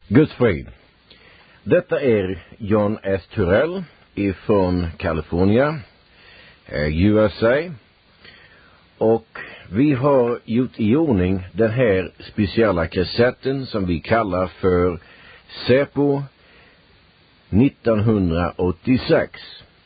Guds frid. Detta är John S. Turell ifrån California, USA. Och vi har gjort i ordning den här speciella kassetten som vi kallar för Säpo 1986.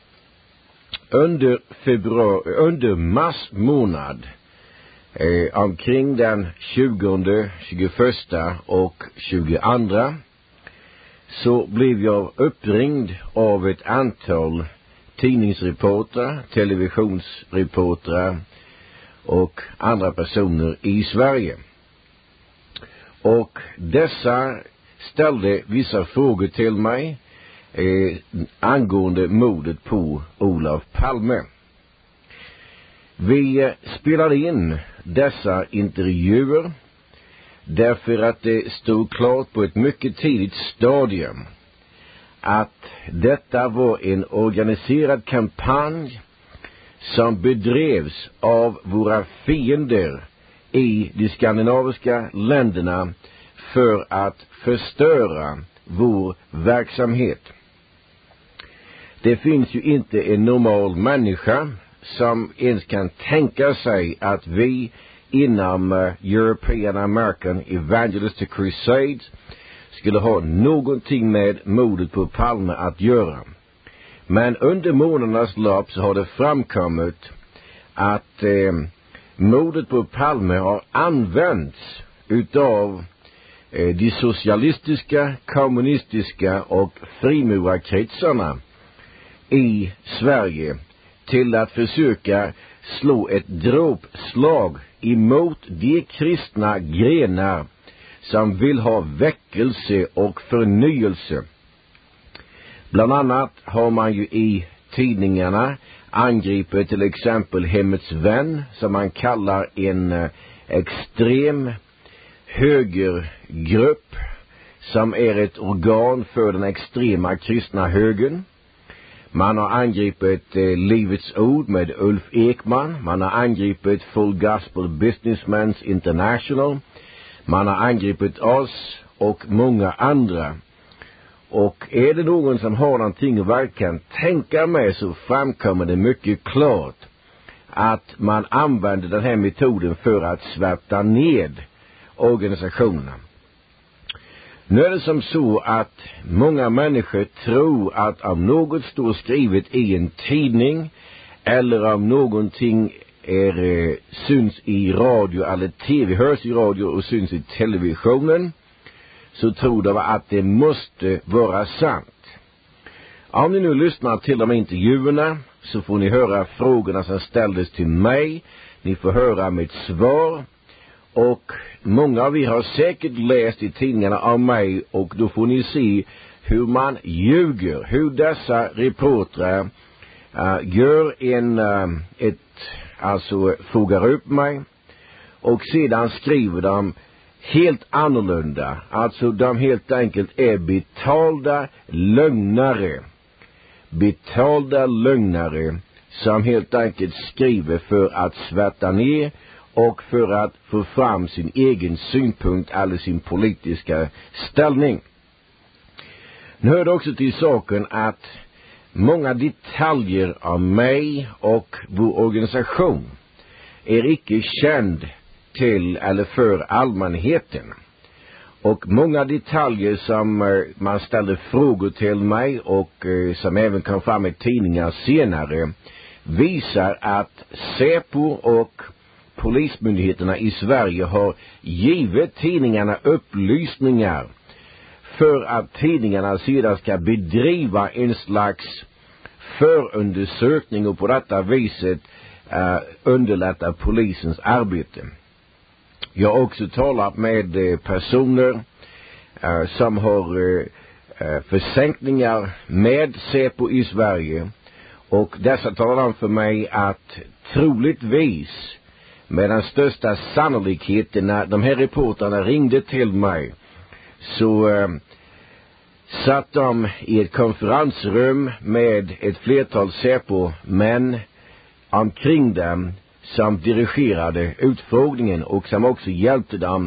Under mars månad, omkring den 20, 21 och 22, så blev jag uppringd av ett antal tidningsreportrar, televisionsreportrar och andra personer i Sverige. Och dessa ställde vissa frågor till mig angående mordet på Olof Palme. Vi spelade in dessa intervjuer därför att det stod klart på ett mycket tidigt stadium att detta var en organiserad kampanj som bedrevs av våra fiender i de skandinaviska länderna för att förstöra vår verksamhet. Det finns ju inte en normal människa som ens kan tänka sig att vi inom European American Evangelistic Crusade skulle ha någonting med mordet på Palme att göra. Men under månadernas lopp så har det framkommit att mordet på Palme har använts utav de socialistiska, kommunistiska och frimurarkretsarna i Sverige till att försöka slå ett dråpslag emot de kristna grenar som vill ha väckelse och förnyelse. Bland annat har man ju i tidningarna angripit till exempel Hemmets Vän, som man kallar en extrem högergrupp som är ett organ för den extrema kristna högern. Man har angripit Livets Ord med Ulf Ekman. Man har angripit Full Gospel Businessmen International. Man har angripit oss och många andra. Och är det någon som har någonting att verkligen tänka med, så framkommer det mycket klart att man använder den här metoden för att svärta ned organisationerna. Nu är det som så att många människor tror att om något står skrivet i en tidning eller om någonting syns i radio eller tv, hörs i radio och syns i televisionen, så tror de att det måste vara sant. Om ni nu lyssnar till de intervjuerna så får ni höra frågorna som ställdes till mig. Ni får höra mitt svar. Och många av er har säkert läst i tidningarna av mig, och då får ni se hur man ljuger, hur dessa reportrar gör fogar upp mig och sedan skriver de helt annorlunda. Alltså de helt enkelt är betalda lögnare som helt enkelt skriver för att svärta ner och för att få fram sin egen synpunkt eller sin politiska ställning. Nu hör det också till saken att många detaljer av mig och vår organisation är icke känd till eller för allmänheten. Och många detaljer som man ställde frågor till mig och som även kom fram i tidningar senare visar att Säpo och polismyndigheterna i Sverige har givit tidningarna upplysningar för att tidningarna sedan ska bedriva en slags förundersökning och på detta viset underlätta polisens arbete. Jag har också talat med personer som har försänkningar med Säpo i Sverige, och dessa talar om för mig att troligtvis med den största sannolikheten när de här reporterna ringde till mig så satt de i ett konferensrum med ett flertal Säpo-män omkring dem som dirigerade utfrågningen och som också hjälpte dem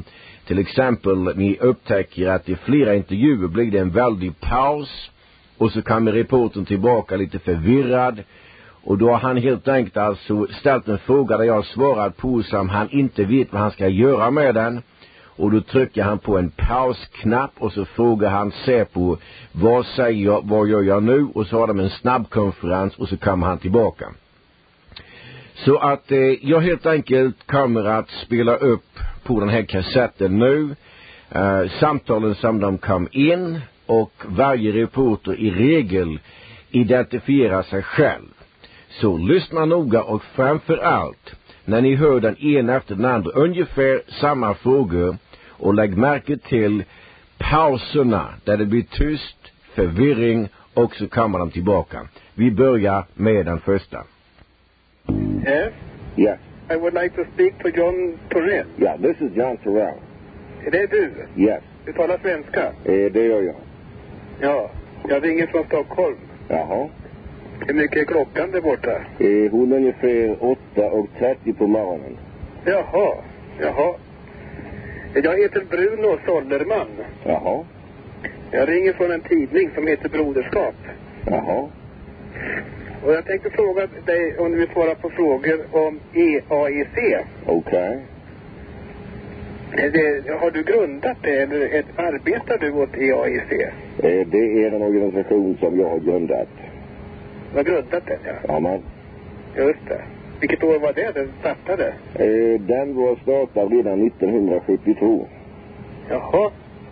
Till exempel, ni upptäcker att i flera intervjuer blir det en väldig paus. Och så kommer reportern tillbaka lite förvirrad. Och då har han helt enkelt alltså ställt en fråga där jag har svarat på som han inte vet vad han ska göra med den. Och då trycker han på en pausknapp och så frågar han Säpo, vad säger jag, vad gör jag nu? Och så har de en snabbkonferens och så kommer han tillbaka. Så att jag helt enkelt kommer att spela upp på den här kassetten nu samtalen som de kom in, och varje reporter i regel identifierar sig själv. Så lyssna noga, och framför allt när ni hör den ena efter den andra ungefär samma frågor, och lägg märke till pauserna där det blir tyst, förvirring, och så kommer de tillbaka. Vi börjar med den första. Yes? Yes. I would like to speak to John Torell. Yeah, this is John Torell. Är det du? Yes. Du talar svenska? Det gör jag. Ja, jag ringer från Stockholm. Jaha. Hur mycket är klockan där borta? Hon är ungefär 8:30 på morgonen. Jaha. Jag heter Bruno Sollerman. Jaha. Jag ringer från en tidning som heter Broderskap. Jaha. Och jag tänkte fråga dig om du vill svara på frågor om EAEC. Okej. Har du grundat det, eller arbetar du åt EAEC? Det är en organisation som jag har grundat. Du har grundat den, ja. Ja, men. Just det. Vilket år var det den startade? Den var startad redan 1972. Jaha.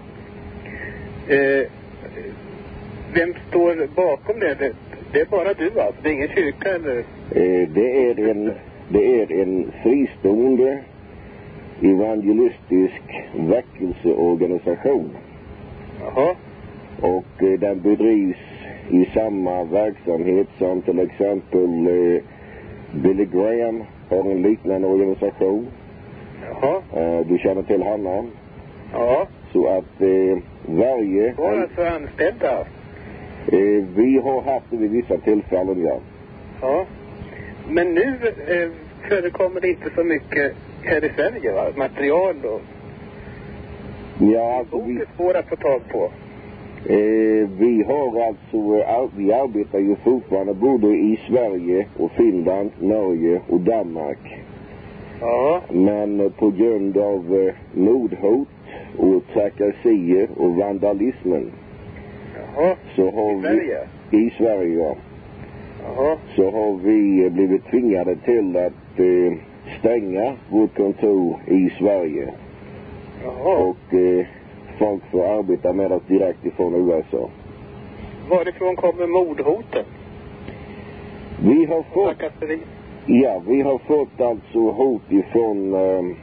Vem står bakom det? Det är bara du alltså? Det är ingen kyrka eller? Det är en fristående evangelistisk väckelseorganisation. Jaha. Och den bedrivs i samma verksamhet som till exempel Billy Graham har en liknande organisation. Jaha. Du känner till honom? Ja. Så att varje... Var alltså anställda? Vi har haft det vid vissa tillfällen, ja. Ja. Men nu förekommer det inte så mycket här i Sverige, va? Material och... Ja, alltså vi är svåra att få tag på. Vi har alltså... Vi arbetar ju fortfarande både i Sverige och Finland, Norge och Danmark. Ja. Men på grund av mordhot och trakasserier och vandalismen. Jaha. Så har I Sverige? I Sverige, ja. Jaha. Så har vi blivit tvingade till att stänga vårt kontor i Sverige. Jaha. Och folk får arbeta med oss direkt ifrån USA. Varifrån kommer mordhoten? Vi har fått... Trakasseri? Ja, vi har fått alltså hot ifrån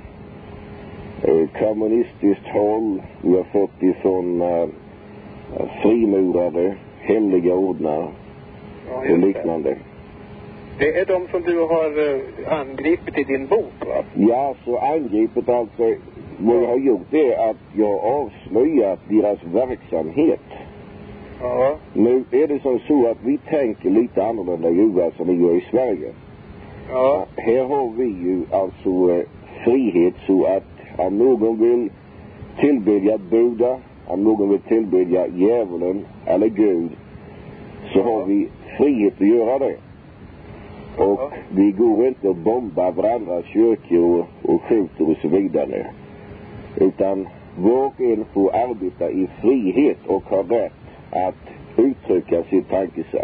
kommunistiskt håll. Vi har fått ifrån frimurare, hemliga ordnar och liknande. Det är de som du har angripit i din bok, va? Ja, så angripet alltså. Vad jag har gjort är att jag har avslöjat deras verksamhet. Ja. Nu är det som så att vi tänker lite annorlunda i USA som vi gör i Sverige. Ja. Här har vi ju alltså frihet, så att om någon vill tillbedja Buddha, om någon vill tillbedja djävulen eller Gud, så har vi frihet att göra det. Och vi går inte och bombar varandras kyrkor och skjuter och så vidare. Utan var och en får arbeta i frihet och ha rätt att uttrycka sitt tankesätt.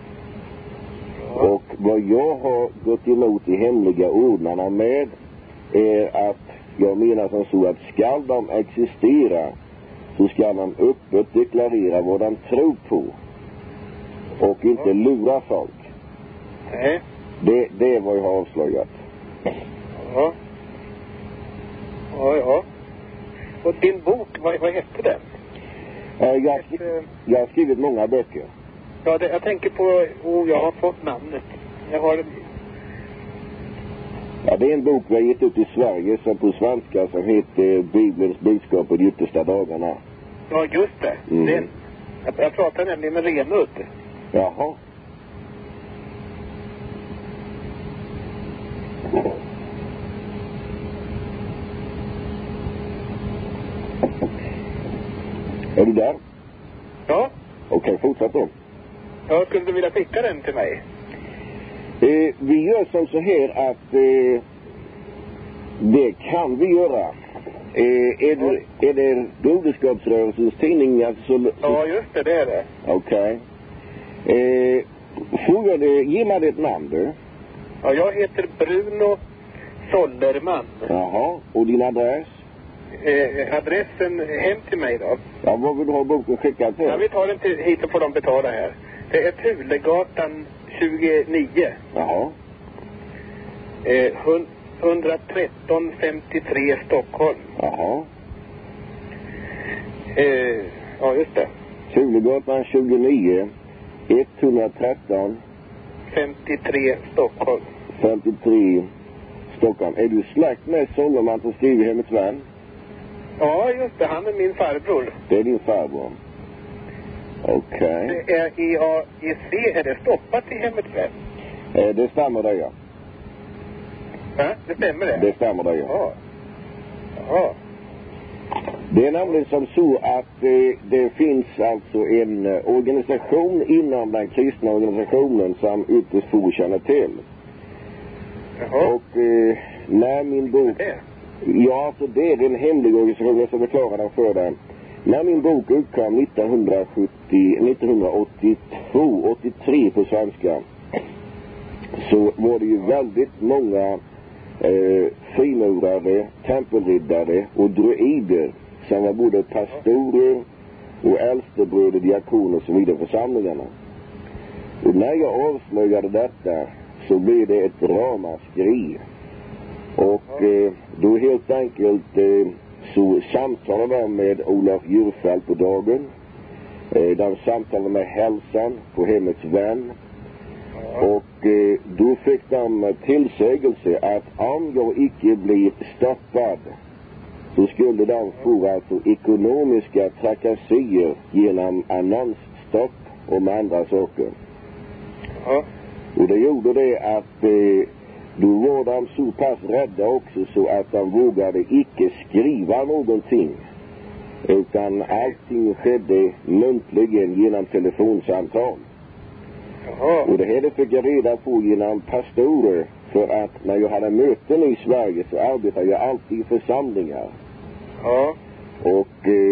Och vad jag har gått emot i hemliga ordnarna med är att jag menar som så att ska de existera, så ska de öppet deklarera vad de tror på och inte lura folk. Nej. Det är vad jag har avslöjat. Ja. Ja. Och din bok, vad hette den? Jag har skrivit många böcker. Ja, jag tänker på... jag har fått namnet. Jag har... Ja, det är en bok vi har gett ut i Sverige som på svenska som heter Bibelns budskap på de yttersta dagarna. Ja, just det. Den. Jag pratar nämligen med Renudd. Jaha. Är du där? Ja. Okej, fortsätt då. Ja, skulle du vilja skicka den till mig? Vi gör som så här att det kan vi göra. Är det Broderskapsrörelsens tidning? Alltså, Ja, just det, det är det. Okej. Ge mig ditt namn du. Ja, jag heter Bruno Sollerman. Jaha, och din adress? Adressen hem till mig då. Ja, vad vill du ha boken skickad till? Ja, vi tar den hit och får de betala här. Det är Tulegatan 29. Jaha. 11353 Stockholm. Jaha. Ja, just det. Tulegatan 29 113 53 Stockholm. 53 Stockholm. Är du släkt med Sollerman som skriver Hemmets Vän? Ja, just det. Han är min farbror. Det är din farbror. Okej. Det är EAEC. Är det stoppat i Hemmets Vän? Det stämmer det, ja. Ja, det stämmer det? Det stämmer det, ja. Ja. Jaha. Det är nämligen som så att det finns alltså en organisation inom den kristna organisationen som ytterst få känner till. Jaha. Och när min bok... Ja, alltså det är en hemlig organisation, jag ska förklara den för dig. När min bok utkom 1983 på svenska, så var det ju väldigt många frimurare, tempelriddare och druider som var både pastorer och äldstebröder, diakoner och så vidare för församlingarna. Och när jag avslöjade detta så blev det ett ramaskri. Och då helt enkelt så samtalade de med Olof Djurfält på dagen. De samtalade med Hälsan på Hemmets Vän. Och då fick de tillsägelse att om jag icke blir stoppad så skulle de få alltså ekonomiska trakassier genom annonsstopp och med andra saker. Ja. Och det gjorde det att då var de så pass rädda också så att de vågade icke skriva någonting. Utan allting skedde muntligen genom telefonsamtal. Jaha. Och det här fick jag reda på genom pastorer. För att när jag hade möten i Sverige så arbetade jag alltid i församlingar. Ja. Och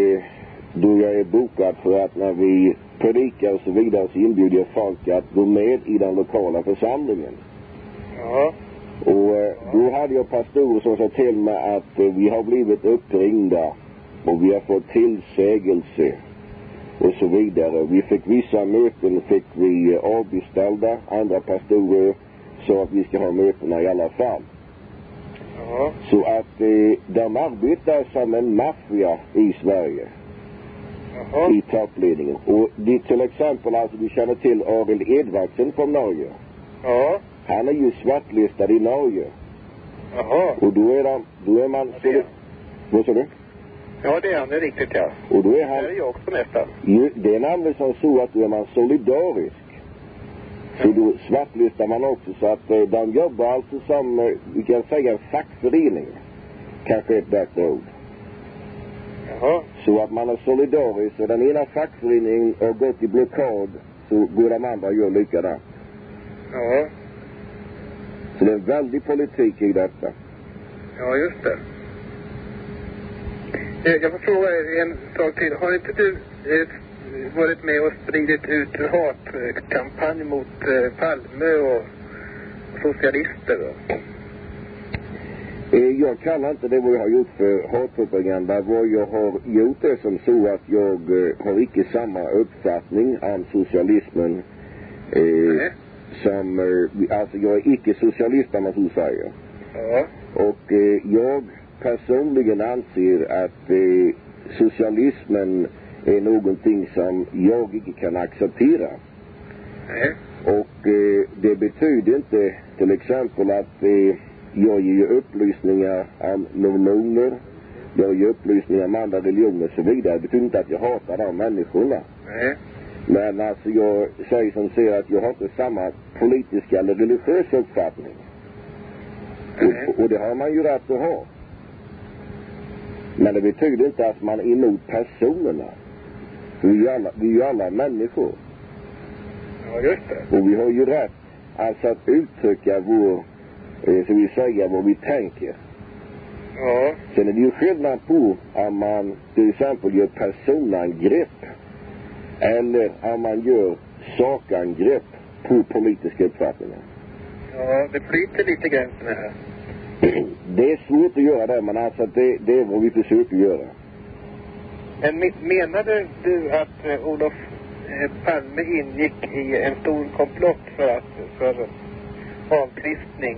då jag är bokad för att när vi predikar och så vidare så inbjuder jag folk att gå med i den lokala församlingen. Ja. Och då hade jag pastorer som sa till mig att vi har blivit uppringda och vi har fått tillsägelse och så vidare. Vi fick vissa möten fick vi avbeställda. Andra pastorer sa att vi ska ha mötena i alla fall. Ja. Så att de arbetar som en maffia i Sverige. Jaha. I toppledningen. Och det till exempel, alltså du känner till Arild Edvardsen från Norge. Ja. Han är ju svartlistad i Norge. Jaha. Och då är man... Ja, vad sa du? Ja, det är han, det är riktigt, ja. Och då är Det han... är jag också nästan. Det är nämligen så att då är man solidarisk. Så då svartlistar man också så att de jobbar alltså som, vi kan säga, en fackförening. Kanske ett bättre ord. Jaha. Så att man är solidarisk och den ena fackföreningen har gått i blockad så går de andra och gör likadant. Ja. Så det är en väldig politik i detta. Ja, just det. Jag får fråga en sak till. Har inte du varit med och spridit ut hatkampanj mot Palme och socialister då? Jag kan inte det vad jag har gjort för hatpropaganda. Vad jag har gjort är som så att jag har icke samma uppfattning om socialismen som, alltså jag är icke socialist om man så säger. Ja. Och jag personligen anser att socialismen är någonting som jag inte kan acceptera. Nej. Och det betyder inte till exempel att jag ger upplysningar om mormoner, jag ger upplysningar om andra religioner och så vidare. Det betyder inte att jag hatar de människorna. Nej. Men alltså jag säger som säger att jag har inte samma politiska eller religiösa uppfattning. Och det har man ju rätt att ha. Men det betyder inte att man är emot personerna. Vi är ju alla människor. Ja, just det. Och vi har ju rätt alltså att uttrycka vår, så vi säger vad vi tänker. Ja. Sen är det ju skillnad på om man till exempel gör personangrepp eller om man gör sakangrepp på politiska uppfattningar. Ja, det flyter lite gränsen här. Det är svårt att göra det, men alltså det är vad vi försöker göra. Men menade du att Olof Palme ingick i en stor komplott för avkristning?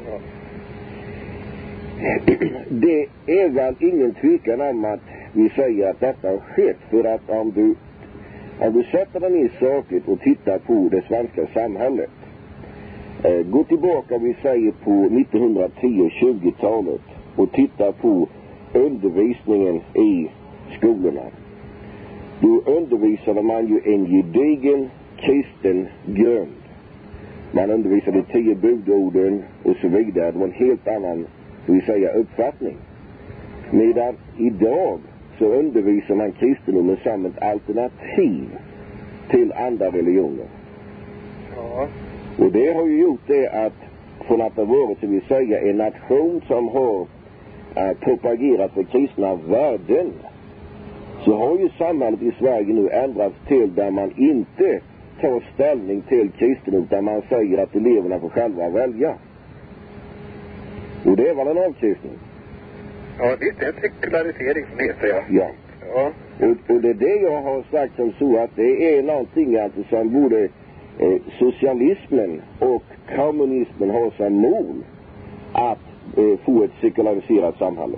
Det är väl ingen tvekan om att vi säger att detta har skett, för att om du sätter dig ner sakligt och tittar på det svenska samhället, gå tillbaka, vi säger på 1910- och 20-talet och titta på undervisningen i skolorna. Då undervisade man ju en gedigen kristen grund. Man undervisade 10 budorden och så vidare. Det var en helt annan, så vi säger, uppfattning. Medan idag så undervisar man kristendomen som ett alternativ till andra religioner. Ja. Och det har ju gjort det att från att det varit, så vi säger, en nation som har propagerat för kristna värden, så har ju samhället i Sverige nu ändrats till där man inte tar ställning till kristendom, där man säger att eleverna får själva välja. Och det är väl en avkristning? Ja, det är en sekularisering som heter, ja. Ja. Ja. Och det är det jag har sagt som så, att det är någonting alltså som både socialismen och kommunismen har som mål att få ett sekulariserat samhälle.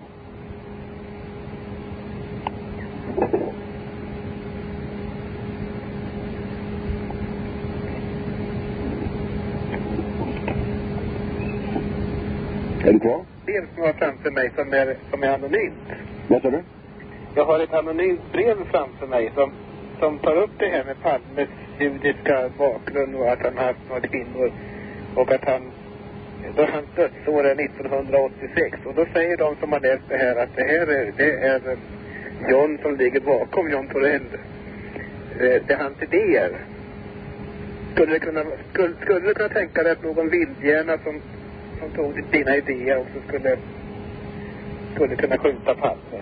Är du kvar? Brev som jag har framför mig som är anonymt. Vad sa du? Jag har ett anonymt brev framför mig som tar upp det här med Palmes judiska bakgrund och att han har haft några kvinnor och att hans dödsår är 1986. Och då säger de som har läst det här att det är John som ligger bakom, John Torell. Det är hans idéer. Skulle du kunna tänka dig att någon vildhjärna som tog dina idéer också skulle kunna skjuta Palme?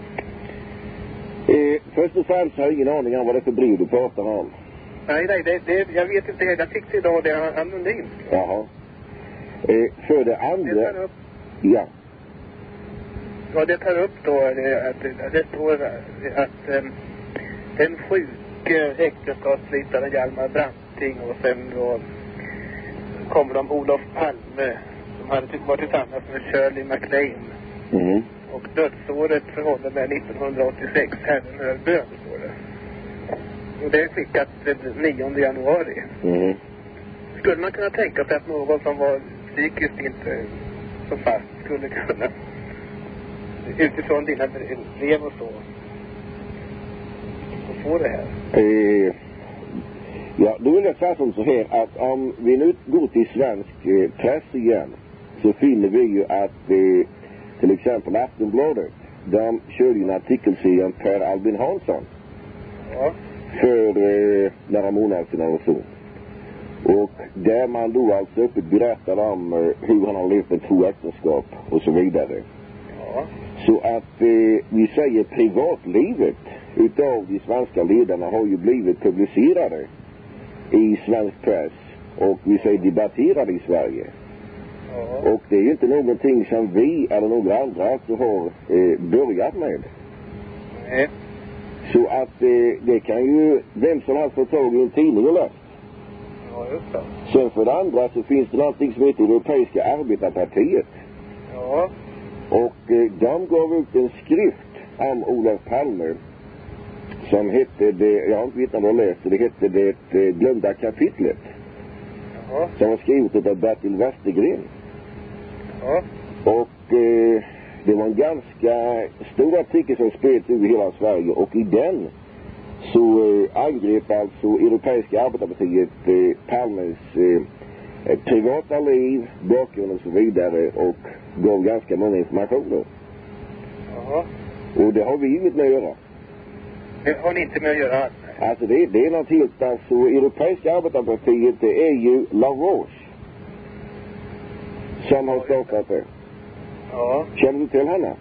Först och främst har jag ingen aning om vad det är för brev du pratar om. Nej, jag vet inte. Jag fick det idag, det är anonymt. Jaha. För det andra... Ja. Ja, det tar upp då det står att den sjuke äktenskapsslitaren Hjalmar Branting, och sen då kommer de Olof Palme som hade varit tillsammans med Shirley MacLaine. Mm. Och dödsåret för honom är 1986. Herren hör bön, står det. Och det är skickat den 9 januari. Mm. Skulle man kunna tänka sig att någon som var psykiskt inte så fast skulle kunna, utifrån dina brev och så få det här? Ja, då vill jag säga som så här, att om vi nu går till svensk press igen, så finner vi ju att till exempel Aftonbladet, de körde en artikelserie om Per Albin Hansson. Ja. För några månader sedan och så. Och där man då alltså öppet berättar om hur han har levt med 2 äktenskap och så vidare. Ja. Så att vi säger privatlivet utav de svenska ledarna har ju blivit publicerade i svensk press, och vi säger debatterade i Sverige. Ja. Och det är ju inte någonting som vi eller några andra alltså har börjat med. Nej. Så att det kan ju vem som helst få tag i en tidning och läst. Ja, just det. Sen för det andra så finns det någonting som heter Europeiska arbetarpartiet. Ja. Och de gav ut en skrift om Olof Palme som hette det, jag har inte vet när du har läst det hette det glömda kapitlet. Ja. Som var skrivet av Bertil Westergren. Ja. Och det var en ganska stor artikel som spreds över hela Sverige, och i den så angrep alltså Europeiska arbetarpartiet Palmes privata liv, bakgrund och så vidare, och gav ganska många informationer. Ja. Och det har vi inget med att göra. Det har ni inte med att göra alls. Alltså det är något helt, alltså Europeiska arbetarpartiet, det är ju La Roche som har startat det. Ja. Känner du till henne?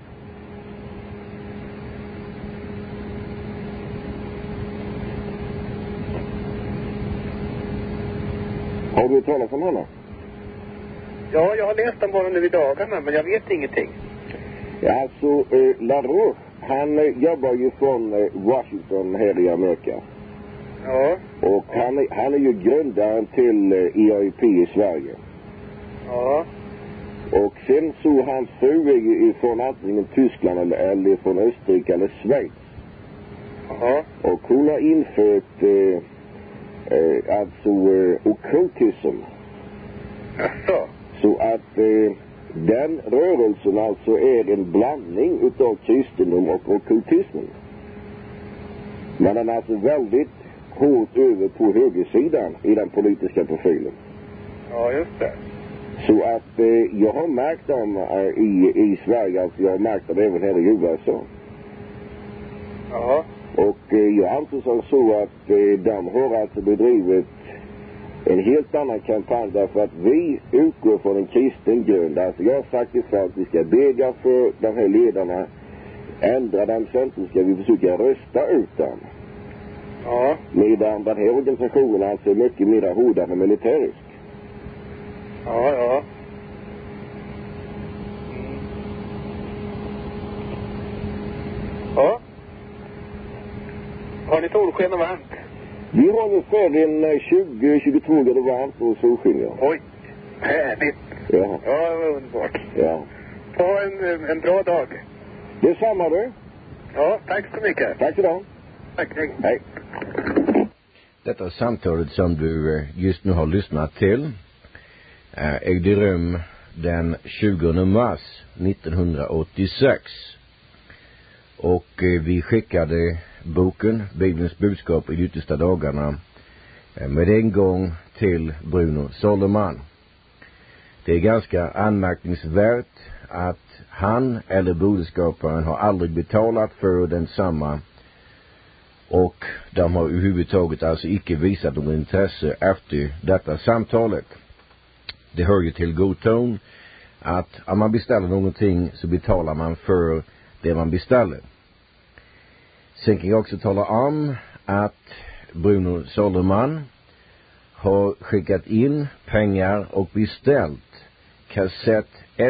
Har du talat om henne? Ja, jag har läst om honom nu i dagarna, men jag vet ingenting. Ja, alltså La Roche, han jobbar ju från Washington här i Amerika. Ja. Och han är ju grundaren till EIP i Sverige. Ja. Och sen så hans fru är ju från antingen Tyskland eller från Österrike eller Schweiz. Ja. Och hon har infört alltså ockultism. Jaså? Så att den rörelsen alltså är en blandning utav kristendom och ockultismen. Men den är alltså väldigt hårt över på högersidan i den politiska profilen. Ja, just det. Så att jag har märkt dem i Sverige, alltså jag har märkt dem även här i USA. Ja. Och jag anser som så att de har alltså bedrivit en helt annan kampanj, därför att vi utgår från en kristen grund. Alltså jag har sagt ifrån att vi ska bega för de här ledarna, ändra dem, sen ska vi försöka rösta ut dem. Ja. Medan den här organisationen alltså är mycket mer hårdare militärisk. Ja, ja. Ja. Har ni solsken och varmt? Vi har ungefär en 20-22 grader varmt och solsken, ja. Oj, härligt. Ja. Ja, vad underbart. Ja. Ha en bra dag. Detsamma du. Ja, tack så mycket. Tack så du. Tack, hej. Hej. Detta samtalet som du just nu har lyssnat till ägde rum den 20 mars 1986. Och vi skickade boken Bibelns budskap i de yttersta dagarna med en gång till Bruno Solomon. Det är ganska anmärkningsvärt att han eller broderskaparen har aldrig betalat för densamma, och de har överhuvudtaget alltså icke visat någon intresse efter detta samtalet. Det hör ju till god ton att om man beställer någonting så betalar man för det man beställer. Sen kan jag också tala om att Bruno Solomon har skickat in pengar och beställt kassett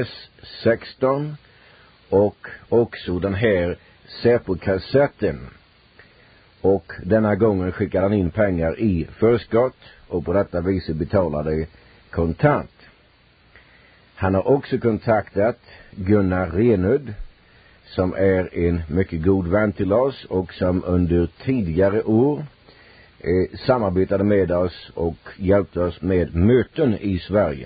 S16 och också den här Säpo-kassetten. Och denna gången skickar han in pengar i förskott och på detta viset betalade kontant. Han har också kontaktat Gunnar Renud, som är en mycket god vän till oss och som under tidigare år samarbetade med oss och hjälpte oss med möten i Sverige.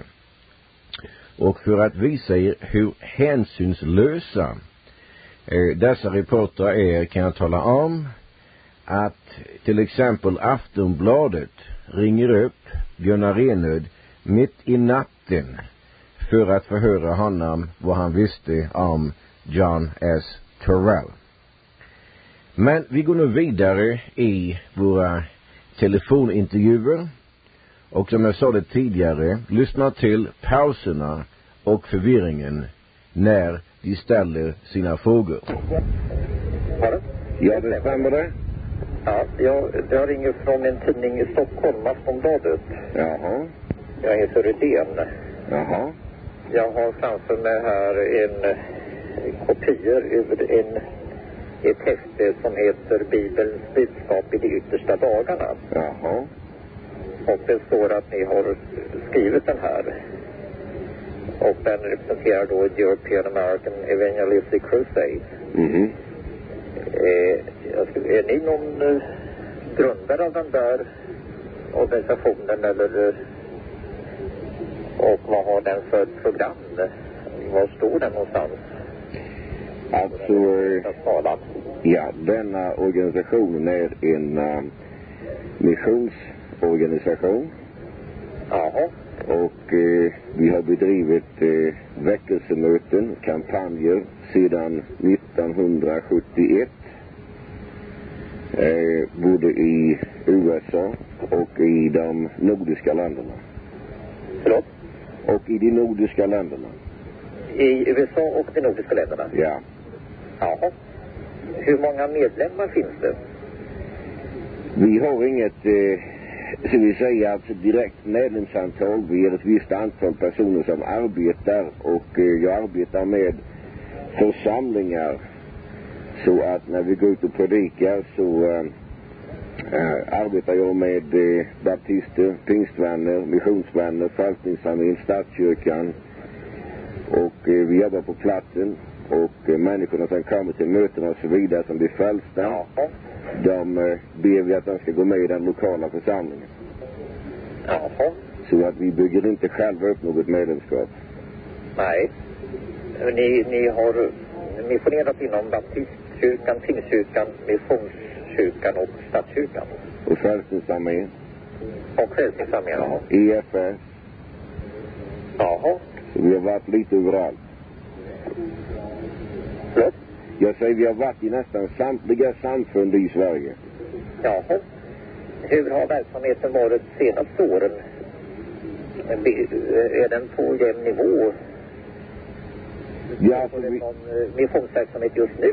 Och för att visa er hur hänsynslösa dessa reportrar är, kan jag tala om att till exempel Aftonbladet ringer upp Gunnar Renud mitt i natten för att förhöra honom vad han visste om John S. Torrell. Men vi går nu vidare i våra telefonintervjuer, och som jag sa det tidigare, lyssna till pauserna och förvirringen när de ställer sina frågor. Ja, det stämmer det. Ja, jag ringer från en tidning i Stockholm, Aftonbladet. Jaha. Jag heter Rydén. Jaha. Jag har framför mig här en kopior över ett häfte som heter Bibelns budskap i de yttersta dagarna. Jaha. Och det står att ni har skrivit den här. Och den representerar då European American Evangelistic Crusade. Mhm. Är ni någon grundare av den där organisationen, eller och vad har den för program? Var står den någonstans? Alltså, ja, denna organisationen är en missionsorganisation. Jaha. Och vi har bedrivit väckelsemöten, kampanjer sedan 1971. både i USA och i de nordiska länderna. Förlåt? Och i de nordiska länderna. I USA och de nordiska länderna? Ja. Jaha. Hur många medlemmar finns det? Vi har inget, så vi säger alltså direkt medlemsantal. Vi är ett visst antal personer som arbetar, och jag arbetar med församlingar. Så att när vi går ut och predikar så arbetar jag med baptister, pingstvänner, missionsvänner, Frälsningsarmén, statskyrkan. Och vi jobbar på platsen, och människorna som kommer till mötena och så vidare som blir frälsta, Jaha. de ber vi att de ska gå med i den lokala församlingen. Jaha. Så att vi bygger inte själva upp något medlemskap. Nej. Ni missionerat inom baptistkyrkan, pingstkyrkan, missionskyrkan och statskyrkan. Och Frälsningsarmén. Och Frälsningsarmén, ja. EFS. Jaha. Så vi har varit lite överallt. Förlåt? Jag säger vi har varit i nästan samtliga samfund i Sverige. Jaha. Hur har verksamheten varit senaste åren? Är den på jämn nivå? Ja, alltså är det någon missionsverksamhet just nu?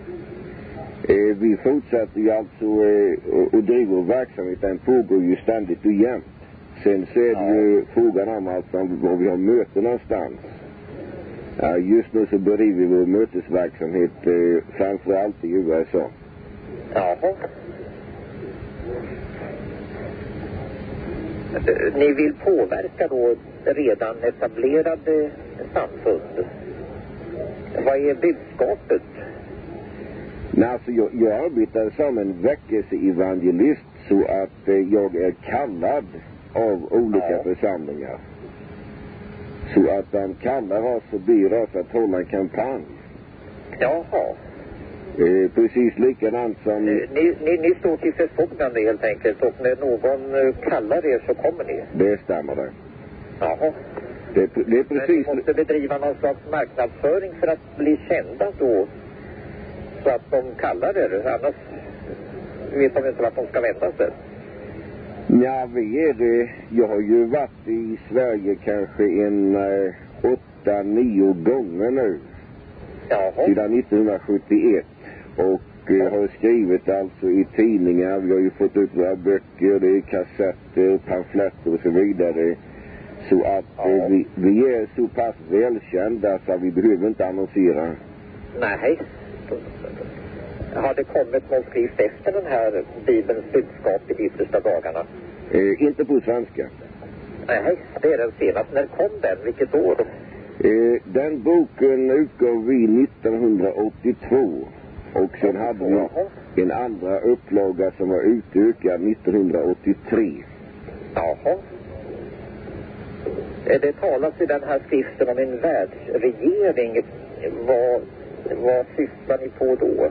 Vi fortsätter ju alltså och driver verksamhet. Den pågår ju ständigt och jämt. Sen så är det ju frågan om alltså var vi har möten någonstans. Ja, just nu så bedriver vi vår mötesverksamhet framförallt i USA. Jaha. Ni vill påverka då redan etablerade samfund. Vad är budskapet? Nej, alltså jag arbetar som en väckelseevangelist, så att jag är kallad av olika församlingar. Så att de kallar oss och ber oss att hålla en kampanj. Jaha. Precis likadant som... Ni står till förfogande helt enkelt, och när någon kallar er så kommer ni? Det stämmer det. Jaha. Det är precis... Men ni måste bedriva någon slags marknadsföring för att bli kända då, så att de kallar er, annars vet de inte vart de ska vända sig. Ja, vi är det. Jag har ju varit i Sverige kanske 8-9 gånger nu. Jaha. Sedan 1971. Och har skrivit alltså i tidningar. Vi har ju fått ut våra böcker, det är kassetter, pamfletter och så vidare. Så att vi är så pass välkända så att vi behöver inte annonsera. Nej. Har det kommit någon skrift efter den här Bibelns budskap i de yttersta dagarna? Inte på svenska. Nej, det är den senaste. När kom den? Vilket år? Den boken utgav vi 1982. Och sen hade vi en andra upplaga som var utökad 1983. Jaha. Det talas i den här skriften om en världsregering. Vad syftar ni på då?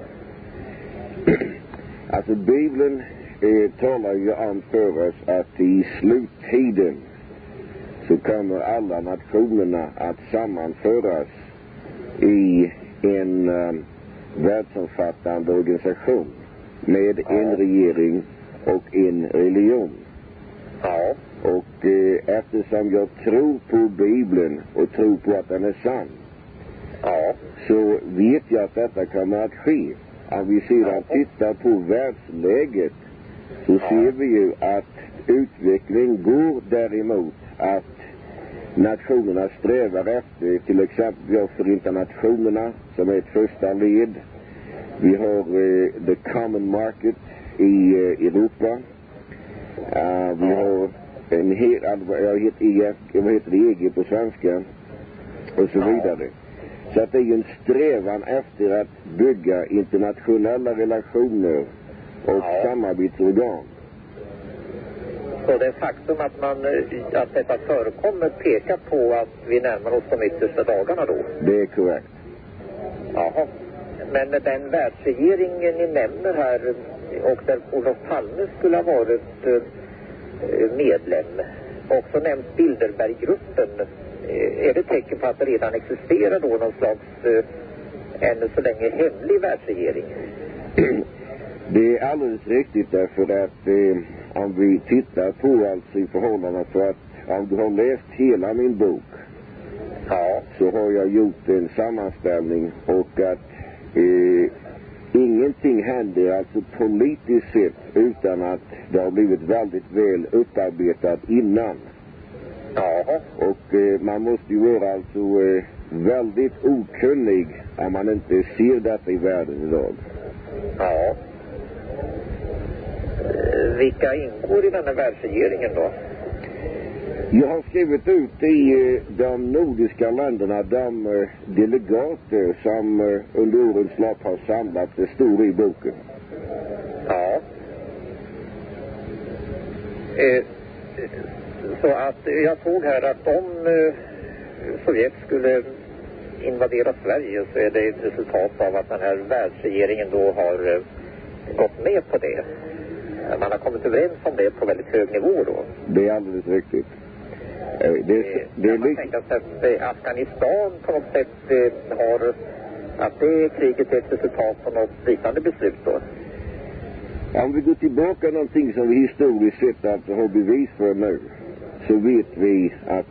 Alltså Bibeln talar ju om för oss att i sluttiden så kommer alla nationerna att sammanföras i en världsomfattande organisation med en regering och en religion. Ja. Och eftersom jag tror på Bibeln och tror på att den är sann, så vet jag att detta kommer att ske. Om vi sedan tittar på världsläget så ser vi ju att utveckling går däremot att nationerna strävar efter, till exempel vi har Förenta Nationerna som är ett första led. Vi har the common market i Europa. Vi har en vad heter det, EG på svenska och så vidare. Så att det är ju en strävan efter att bygga internationella relationer och samarbetsorgan. Så det faktum att detta förekommer pekar på att vi närmar oss de yttersta dagarna då? Det är korrekt. Jaha. Men den världsregeringen ni nämner här, och där Olof Palme skulle ha varit medlem, också nämns Bilderberggruppen. Är det tecken på att det redan existerar då någon slags ännu så länge hemlig världsregering? Det är alldeles riktigt därför att om vi tittar på alltså i förhållande för att om du har läst hela min bok så har jag gjort en sammanställning och att ingenting händer alltså politiskt sett utan att det har blivit väldigt väl upparbetat innan. Och man måste ju vara alltså väldigt okunnig om man inte ser detta i världen idag. Vilka ingår i den här världsregeringen då? Jag har skrivit ut i de nordiska länderna de delegater som under årens lopp har samlat. Det står i boken. Så att jag såg här att om Sovjet skulle invadera Sverige så är det ett resultat av att den här världsregeringen då har gått med på det. Man har kommit överens om det på väldigt hög nivå då. Det är alldeles riktigt. Kan man tänka sig att Afghanistan på något sätt har att det kriget är ett resultat av något liknande beslut då? Om vi går tillbaka någonting som vi historiskt sett alltså har bevis för nu så vet vi att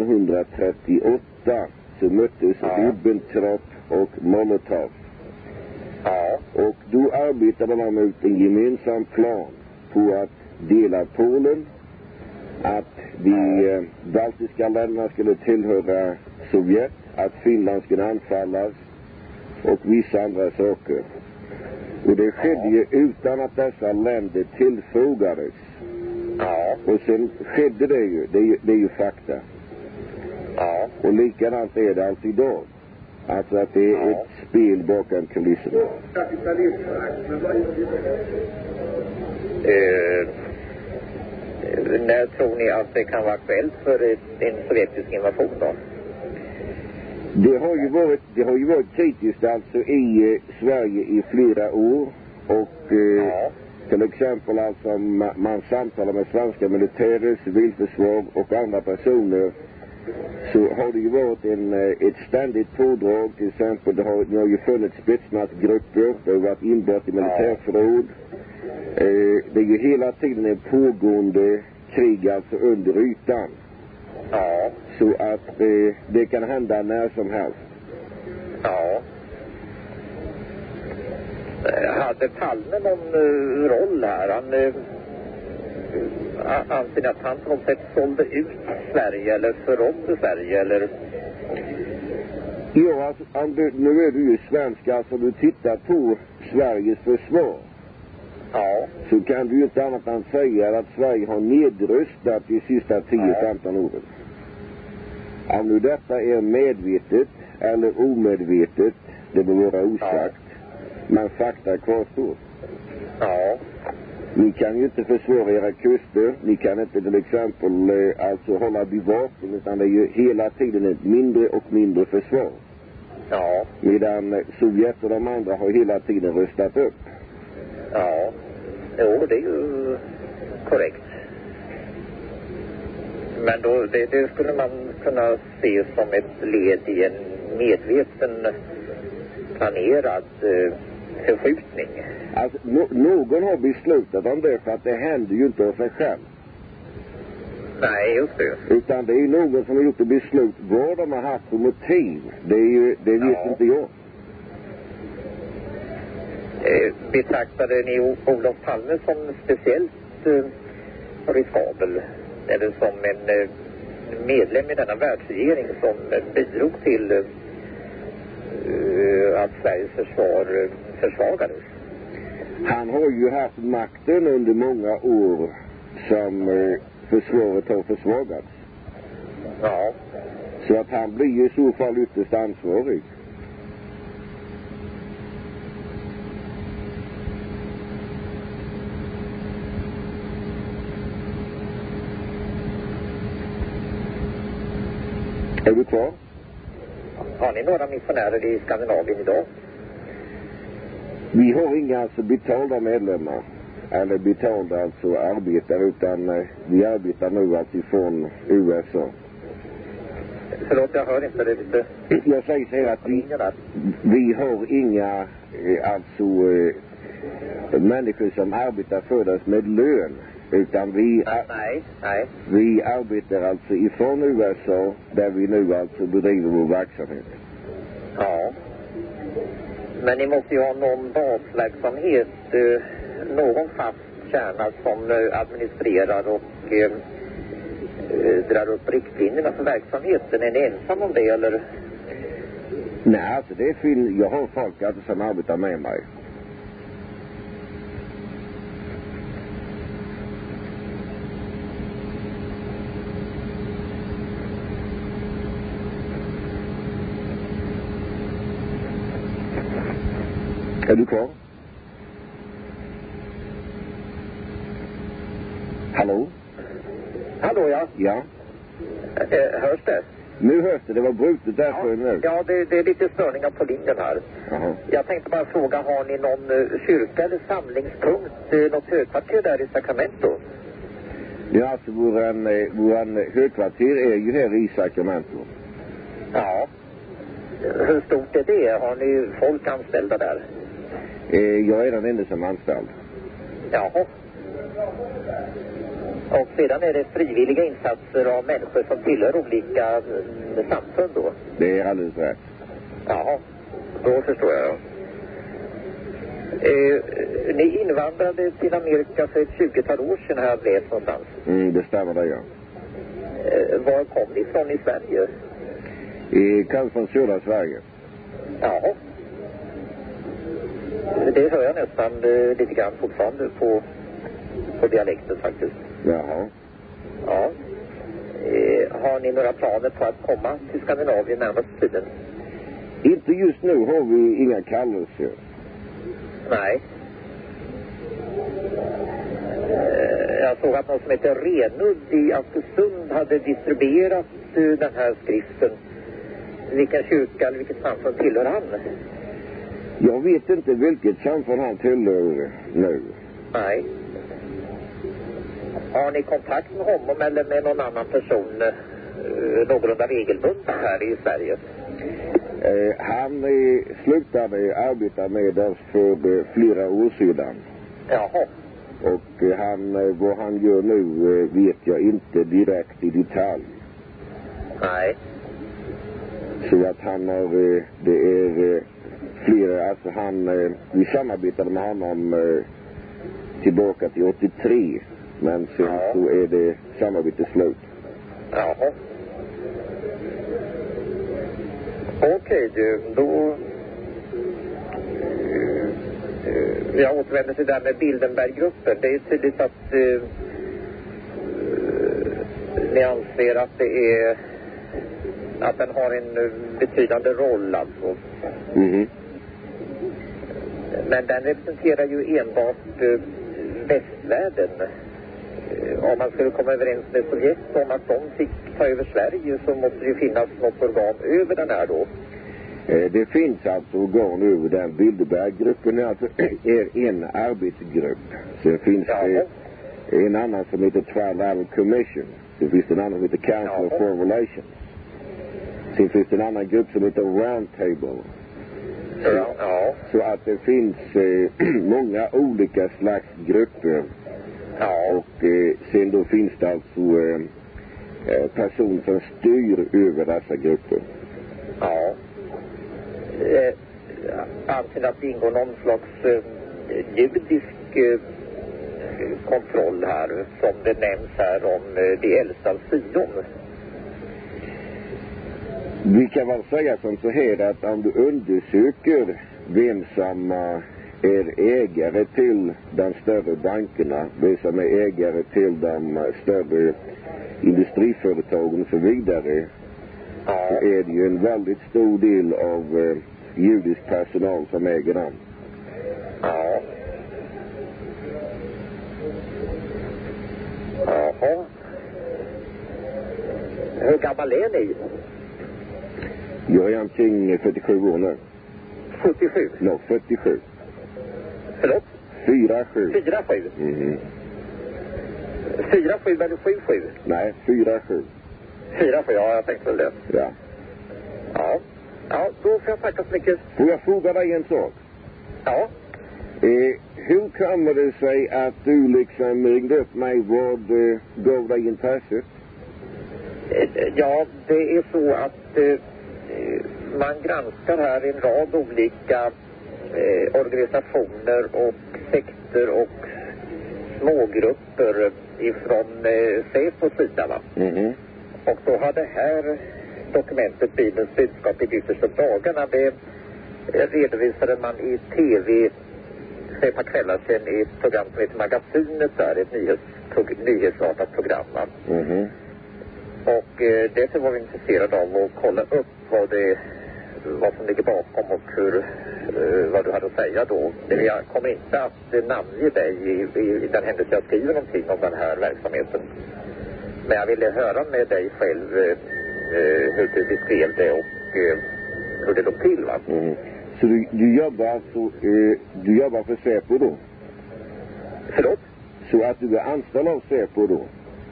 1938 så möttes Ribbentrop och Molotov. Och då arbetade man ut en gemensam plan på att dela Polen, att de baltiska länderna skulle tillhöra Sovjet, att Finland skulle anfallas och vissa andra saker. Och det skedde ju utan att dessa länder tillfrågades. Och sen skedde det ju, det är ju fakta. Och likadant är det alltså idag. Alltså att det är ett spel bakom kulisserna. När tror ni att det kan vara aktuellt för en sovjetisk invasion då? Det har ju varit kritiskt alltså i Sverige i flera år och till exempel alltså man samtalar med svenska militärer, civilförsvar och andra personer så har det ju varit ett ständigt pådrag. Till exempel det har ju funnits spetsnazgrupper, det har varit inbrott i militärförråd. Det är ju hela tiden en pågående krig alltså under ytan. Så att det kan hända när som helst. Hade Palme någon roll här? Han anser att han på något sätt sålde ut Sverige eller förrådde Sverige eller? Ja, alltså, nu är du ju svensk, alltså du tittar på Sveriges försvar. Så kan du ju inte annat än säga att Sverige har nedrustat de sista 10-15 åren. Om nu detta är medvetet eller omedvetet, det bör vara osagt. Men fakta kvarstår. Ni kan ju inte försvara era kuster. Ni kan inte till exempel alltså hålla bevakning, utan det är ju hela tiden ett mindre och mindre försvar. Medan Sovjet och de andra har hela tiden röstat upp. Jo, det är ju korrekt. Men då, det skulle man kunna se som ett led i en medveten planerad förskjutning. Alltså, någon har beslutat om det, för att det händer ju inte av sig själv. Nej, just det. Utan det är någon som har gjort ett beslut. Vad de har haft för motiv, det vet inte jag. Betraktade ni Olof Palme som speciellt riskabel eller som en medlem i denna världsregering som bidrog till att Sveriges försvar försvagades? Han har ju haft makten under många år som försvaret har försvagats. Så att han blir ju i så fall ytterst ansvarig. Är du kvar? Har ni några missionärer i Skandinavien idag? Vi har inga alltså betalda medlemmar. Eller betalda alltså arbetare, utan vi arbetar nu alltså från USA. Förlåt, jag hör inte det lite. Jag säger så här att vi har inga alltså människor som arbetar för oss med lön. Utan vi arbetar alltså ifrån USA där vi nu alltså bedriver vår verksamhet. Ja. Men ni måste ju ha någon basverksamhet, någon fast kärna som administrerar och drar upp riktlinjerna för verksamheten. Är ni ensam om det eller? Nej, alltså det är jag har folk alltså som arbetar med mig. Är du kvar? Hallå? Hallå, ja. Ja. Hörs det? Nu hörs det. Det var brutet därför nu. Ja, det är lite störningar på linjen här. Jaha. Jag tänkte bara fråga, har ni någon kyrka eller samlingspunkt, något högkvarter där i Sacramento? Ja, alltså våran högkvarter är ju här i Sacramento. Ja. Hur stort är det? Har ni folk anställda där? Jag är den enda som är anställd. Jaha. Och sedan är det frivilliga insatser av människor som tillhör olika samfund då? Det är alldeles rätt. Jaha, då förstår jag. Ni invandrade till Amerika för ett 20-tal år sedan har jag läst någonstans. Det stämmer det, ja. Var kom ni ifrån i Sverige? Kanske från södra Sverige. Jaha. Det hör jag nästan lite grann fortfarande på dialekten faktiskt. Jaha. Ja. Har ni några planer på att komma till Skandinavien närmaste tiden? Inte just nu har vi inga kallelser. Nej. Jag såg att någon som heter Renud i Askersund hade distribuerat den här skriften. Vilken kyrka eller vilket samfund tillhör han? Jag vet inte vilket samfund han tillhör nu. Nej. Har ni kontakt med honom eller med någon annan person någorlunda regelbundet här i Sverige? Han slutade arbeta med oss för flera år sedan. Jaha. Och vad han gör nu vet jag inte direkt i detalj. Nej. Så att han har, det är flera, alltså vi samarbetade med honom tillbaka till 83. Men sen så är det samarbetet slut. Jaha. Okej, då jag återvänder till det där med Bilderberggruppen. Det är tydligt att ni anser att det är att den har en betydande roll alltså. Mhm. Men den representerar ju enbart västvärlden. Om man skulle komma överens med Sovjet om att de fick ta över Sverige så måste det ju finnas något organ över den här då. Det finns alltså organ över den. Bilderberggruppen är alltså en arbetsgrupp. Sen finns det en annan som heter Trilateral Commission. Sen finns det en annan som heter Council of Foreign Relations. Sen finns det en annan grupp som heter Roundtable. Så att det finns många olika slags grupper. Och sen då finns det alltså personer som styr över dessa grupper. Ja. Anser att det ingår någon slags judisk kontroll här som det nämns här om det äldsta Sion? Vi kan väl säga som så här att om du undersöker vem som är ägare till de större bankerna, vem som är ägare till de större industriföretagen och så vidare, så är det ju en väldigt stor del av judisk personal som äger dem. Ja. Jaha. Hur gammal är ni? Jag är omkring 47 år nu. 77? No, 47. Förlåt? 47. 47? Mhm. 47 eller 77? Nej, 47. 47, ja, jag tänkte väl det. Ja. Ja. Ja, då får jag tacka så mycket. Får jag fråga dig en sak? Ja. Hur kommer det sig att du liksom ringde upp mig? Vad gav dig intresset? Ja, det är så att man granskar här en rad olika organisationer och sekter och smågrupper ifrån Säpos sida, va? Mhm. Och då har det här dokumentet Bibelns budskap i de yttersta dagarna, det redovisade man i tv för ett par kvällar sedan i ett program som heter Magasinet där, ett nyhetsartat program, va? Mhm. Och därför var vi intresserade av att kolla upp vad som ligger bakom och vad du hade att säga då. Jag kommer inte att namnge dig i den händelse jag skriver någonting om den här verksamheten. Men jag ville höra med dig själv hur du beskrev det och hur det låg till, va? Mm. Så du jobbar alltså, du jobbar för Säpo då? Förlåt? Så att du är anställd av Säpo då?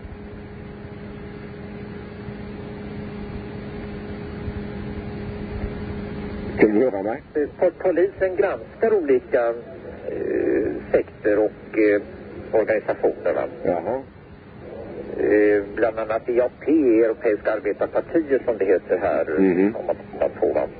Kan du höra mig? Polisen granskar olika sekter och organisationer, va? Jaha. Bland annat EAP, Europeiska arbetarpartier som det heter här, om man tittar på, va?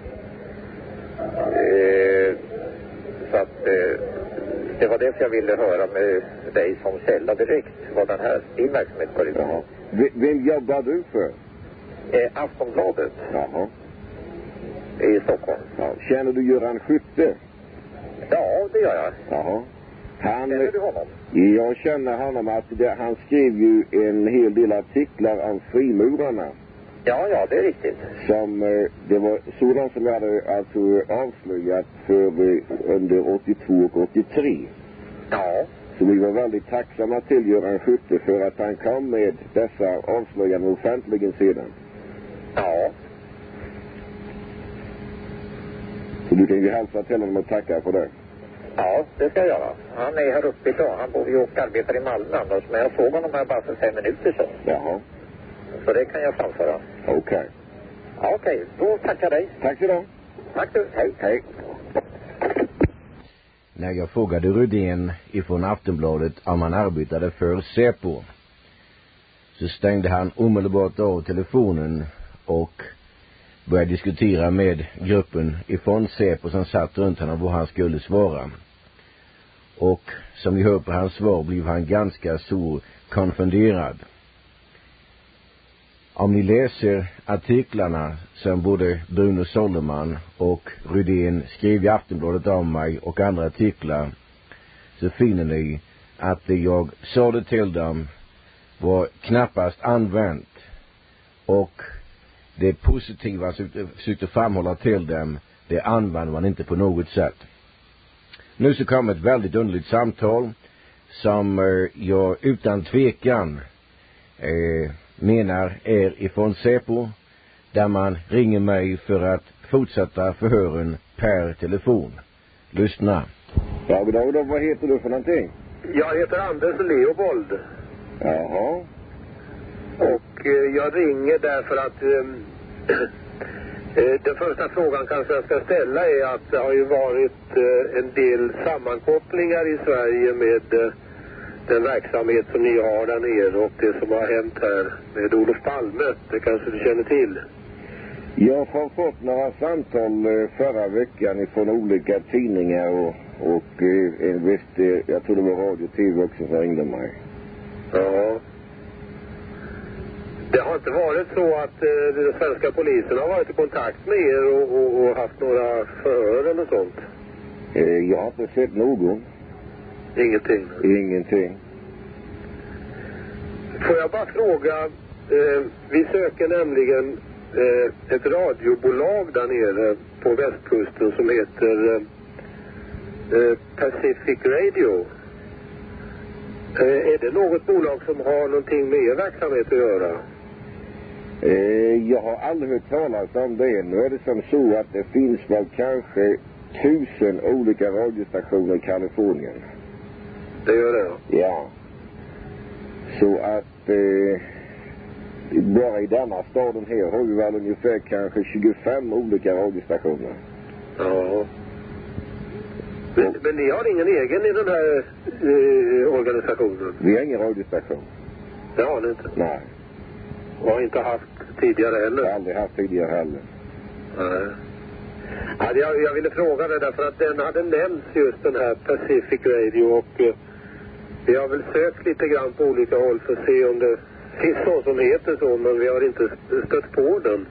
Så att det var det jag ville höra med dig som källa direkt vad den här din verksamhet går ut. Jaha. Vem jobbar du för? Aftonbladet. Jaha. I Stockholm. Ja. Känner du Göran Skytte? Ja, det gör jag. Jaha. Känner du honom? Jag känner honom att han skrev ju en hel del artiklar om frimurarna. Ja, det är riktigt. Som, det var sådant som jag hade alltså avslöjat för under 82 och 83. Ja. Så vi var väldigt tacksamma till Göran Skytte för att han kom med dessa avslöjanden offentligen sedan. Ja. Så du kan ju hälsa till honom och tacka för det. Ja, det ska jag göra. Han är här uppe idag. Han bor ju och arbetar i Malmö annars. Men jag såg honom här bara för 5 minuter sedan. Jaha. Så det kan jag framföra. Okej. Ja, okej. Då tackar jag dig. Tack så då. Tack du. Hej. Hej. När jag frågade Rydén ifrån Aftonbladet om han arbetade för Säpo, så stängde han omedelbart av telefonen och började diskutera med gruppen ifrån Säpo som satt runt honom vad han skulle svara. Och som vi hör på hans svar blev han ganska så konfunderad. Om ni läser artiklarna som både Bruno Sollerman och Rydén skrev i Aftonbladet om mig och andra artiklar, så finner ni att det jag sa till dem var knappast använt, och det positiva som jag försökte framhålla till dem, det använder man inte på något sätt. Nu så kommer ett väldigt underligt samtal som jag utan tvekan menar är ifrån Säpo, där man ringer mig för att fortsätta förhören per telefon. Lyssna. Ja, då, vad heter du för någonting? Jag heter Anders Leopold. Jaha. Och jag ringer därför att den första frågan kanske jag ska ställa är att det har ju varit en del sammankopplingar i Sverige med den verksamhet som ni har där nere och det som har hänt här med Olof Palme. Det kanske du känner till? Jag har fått några samtal förra veckan från olika tidningar och en viss, jag tror det var radio och tv också som ringde mig. Ja. Det har inte varit så att den svenska polisen har varit i kontakt med er och haft några förhör eller sånt? Jag har inte sett någon. Ingenting? Ingenting. Får jag bara fråga, vi söker nämligen ett radiobolag där nere på västkusten som heter Pacific Radio. Är det något bolag som har någonting med er verksamhet att göra? Jag har aldrig hört talas om det. Nu är det som så att det finns väl kanske 1000 olika radiostationer i Kalifornien. Det gör det? Ja. Så att bara i denna staden här har vi väl ungefär kanske 25 olika radiostationer. Ja. Men ni har ingen egen i den här organisationen? Vi har ingen radiostation. Det har ni inte? Nej. Och har inte haft tidigare heller? Jag har aldrig haft tidigare heller. Nej. Ja, jag ville fråga det därför att den hade nämnts just den här Pacific Radio och vi har väl sökt lite grann på olika håll för att se om det finns någon som heter så, men vi har inte stött på den.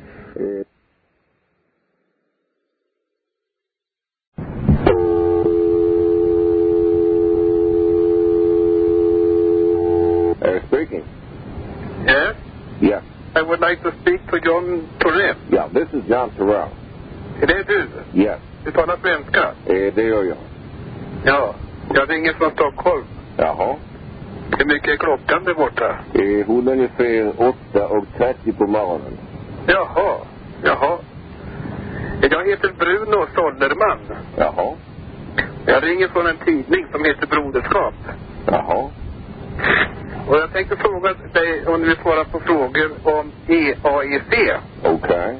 Speaking. Yeah? Yeah. I would like to speak to John Torell. Yeah, this is John Terrell. Är det du? Yes. Du talar svenska? Det gör jag. Ja, jag ringer från Stockholm. Jaha. Hur mycket är klockan där borta? Hon är ungefär 8:30 på morgonen. Jaha. Jag heter Bruno Sollerman. Jaha. Jag ringer från en tidning som heter Broderskap. Jaha. Och jag tänkte fråga dig om du vill svara på frågor om EAEC. Okej.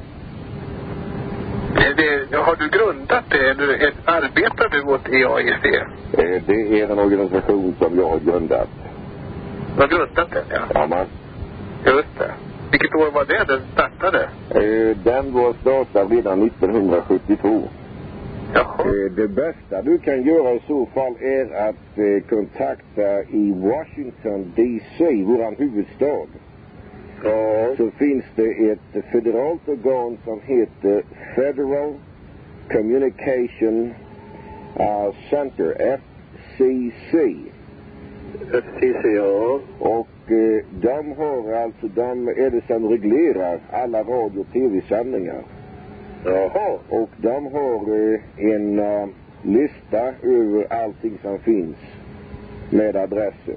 Har du grundat det eller arbetar du åt EAEC? Det är en organisation som jag har grundat. Du har grundat den, ja? Ja, man. Just det. Vilket år var det den startade? Den var startad redan 1972. Jaha. Det bästa du kan göra i så fall är att kontakta i Washington DC, våran huvudstad. Ja. Så finns det ett federalt organ som heter Federal Communication Center, FCC. FCC, ja. Och de är det som reglerar alla radio- och tv-sändningar. Jaha. Och de har en lista över allting som finns med adresser.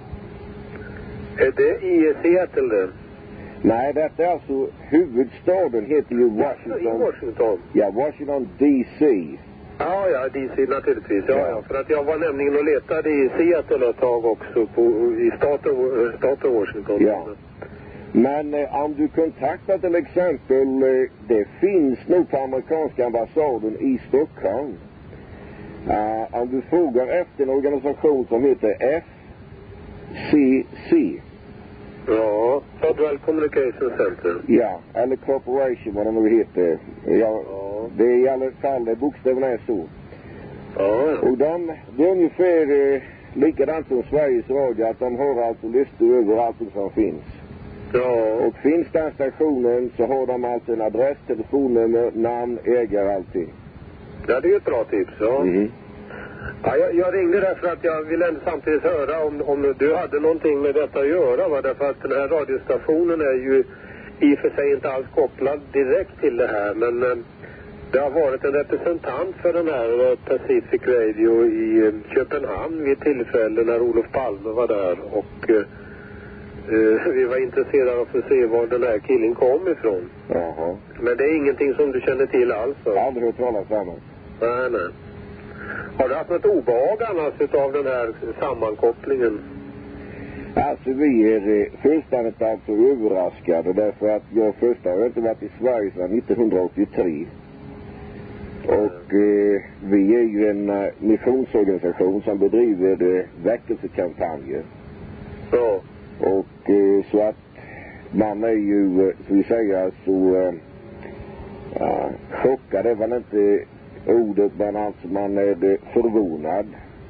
Är det i Seattle? Nej, detta är alltså huvudstaden heter ju Washington. I Washington? Ja, Washington DC. Ja, DC naturligtvis. Ja. För att jag var nämligen och letade i Seattle ett tag också i staten Washington. Ja. Men om du kontaktar till exempel, det finns nog på amerikanska ambassaden i Stockholm. Om du frågar efter en organisation som heter FCC. Ja, Federal Communication Center. Ja, eller Corporation, vad det nu heter. Ja. Det är i alla fall, bokstäverna är så. Ja. Och det är ungefär likadant som Sveriges Radio, att de har alltså listor över allting som finns. Ja. Och finns den stationen så har de alltså en adress, telefonnummer, namn, ägare, allting. Ja, det är ett bra tips, ja. Mm-hmm. Ja, jag ringde därför att jag ville ändå samtidigt höra om du hade någonting med detta att göra, va? Därför att den här radiostationen är ju i och för sig inte alls kopplad direkt till det här, men det har varit en representant för den här Pacific Radio i Köpenhamn vid tillfälle när Olof Palme var där och vi var intresserade av att se var den här killen kom ifrån. Jaha. Men det är ingenting som du känner till alls? Jag har aldrig hört talas om det. Nej. Har du haft något obehag annars av den här sammankopplingen? Alltså vi är fullständigt alltså överraskade därför att jag först har inte varit i Sverige sedan 1983. Och vi är ju en missionsorganisation som bedriver väckelsekampanjer. Ja. Och så att man är ju, så vi säger så chockad är väl inte ordet, men alltså man är förvånad.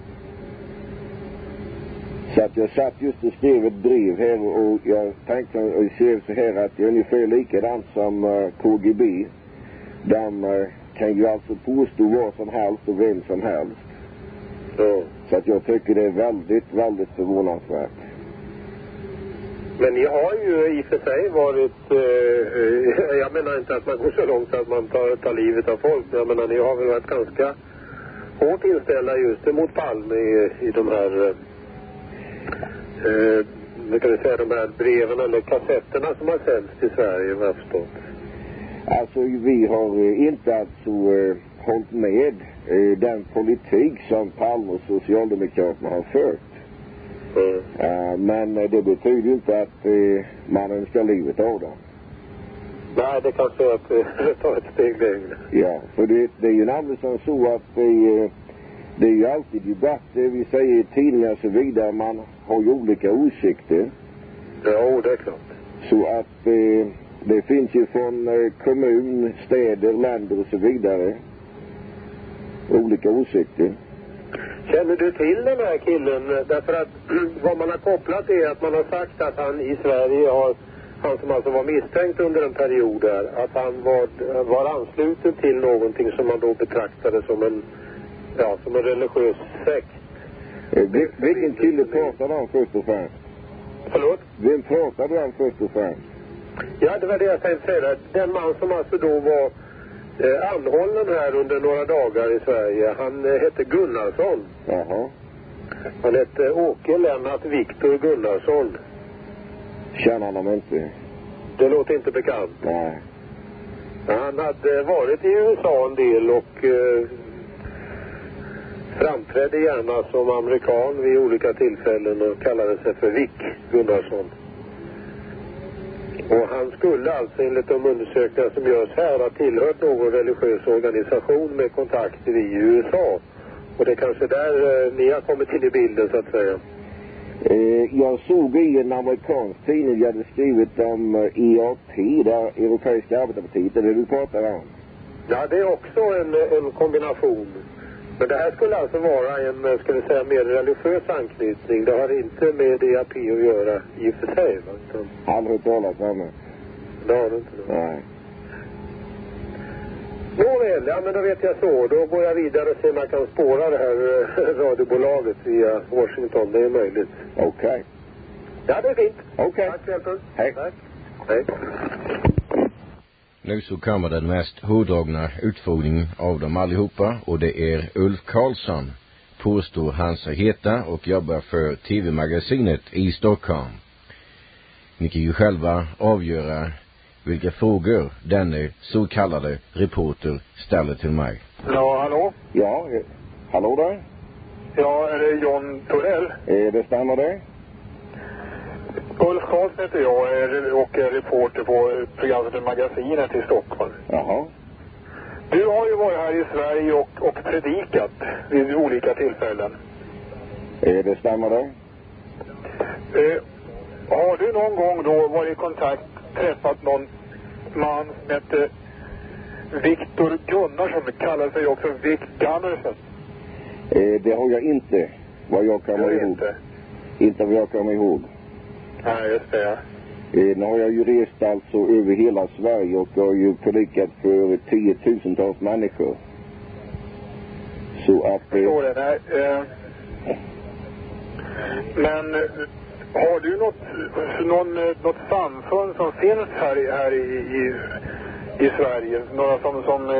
Så att jag satt just och skrev ett brev här och jag tänkte och skrev så här att det är ungefär likadant som KGB. De kan ju alltså påstå vad som helst och vem som helst. Ja. Så att jag tycker det är väldigt, väldigt förvånansvärt. Men ni har ju i och för sig varit, jag menar inte att man går så långt att man tar livet av folk. Jag menar, ni har väl varit ganska hårt inställda just emot Palme i de här, kan vi säga, de här breven eller kassetterna som har sänds till Sverige, vad jag förstått. Alltså vi har inte alltså hållit med den politik som Palme och Socialdemokraterna har fört. Men det betyder inte att man önskar livet av dem. Nej, det kanske är att ta ett steg längre. Ja, för det är ju nämligen så att Det är ju alltid debatter, vi säger i tidningar och så vidare, man har ju olika åsikter. Ja, det är klart. Så att det finns ju från kommun, städer, länder och så vidare olika åsikter. Känner du till den här killen? Därför att vad man har kopplat är att man har sagt att han i Sverige har, han som alltså var misstänkt under en period där, att han var ansluten till någonting som man då betraktade som en, ja, som en religiös sekt. Vilken kille pratade han först och främst? Förlåt? Vem pratade han först och främst? Ja, det var det jag tänkte säga. Den man som alltså då var anhållen här under några dagar i Sverige, han hette Gunnarsson. Jaha. Han hette Åke Lennart Viktor Gunnarsson. Känner han inte? Det låter inte bekant. Nej. Han hade varit i USA en del och framträdde gärna som amerikan vid olika tillfällen och kallade sig för Vic Gunnarsson. Och han skulle alltså enligt de undersökningar som görs här ha tillhört någon religiös organisation med kontakter i USA. Och det är kanske där ni har kommit in i bilden så att säga. Jag såg i en amerikansk tidning, jag hade skrivit om EAP, det Europeiska Arbetarpartiet, är det du pratar om? Ja, det är också en kombination. Men det här skulle alltså vara en, ska vi säga, mer religiös anknytning. Det har inte med EAP att göra i och för sig. Aldrig hört talas om det. Det har du inte. Nej. Nåväl, ja men då vet jag så. Då går jag vidare och ser om jag kan spåra det här radiobolaget via Washington. Det är möjligt. Okej. Ja, det är fint. Okej. Tack hjälpen. Hej. Tack. Hej. Nu så kommer den mest hårdragna utfrågningen av dem allihopa, och det är Ulf Karlsson, påstår han sig heta och jobbar för TV-magasinet i Stockholm. Ni kan ju själva avgöra vilka frågor denne så kallade reporter ställer till mig. Ja, hallå? Ja, hallå där? Ja, är det John Torell? Det stämmer det? Ulf Karlsson heter jag och är reporter på programmet Magasinet i Stockholm. Jaha. Du har ju varit här i Sverige och predikat vid olika tillfällen. Det stämmer det? Har du någon gång då varit i kontakt, träffat någon man som heter Viktor Gunnarsson, kallar sig också Vic Gunnarsson? Det har jag inte, vad jag kommer ihåg. Inte vad jag kommer ihåg. Nej, just det. Nu har jag ju rest alltså över hela Sverige och har ju predikat för 10 000-tals människor. Så att... Förstår det, nej. Men har du något samfund som finns här i Sverige? Några som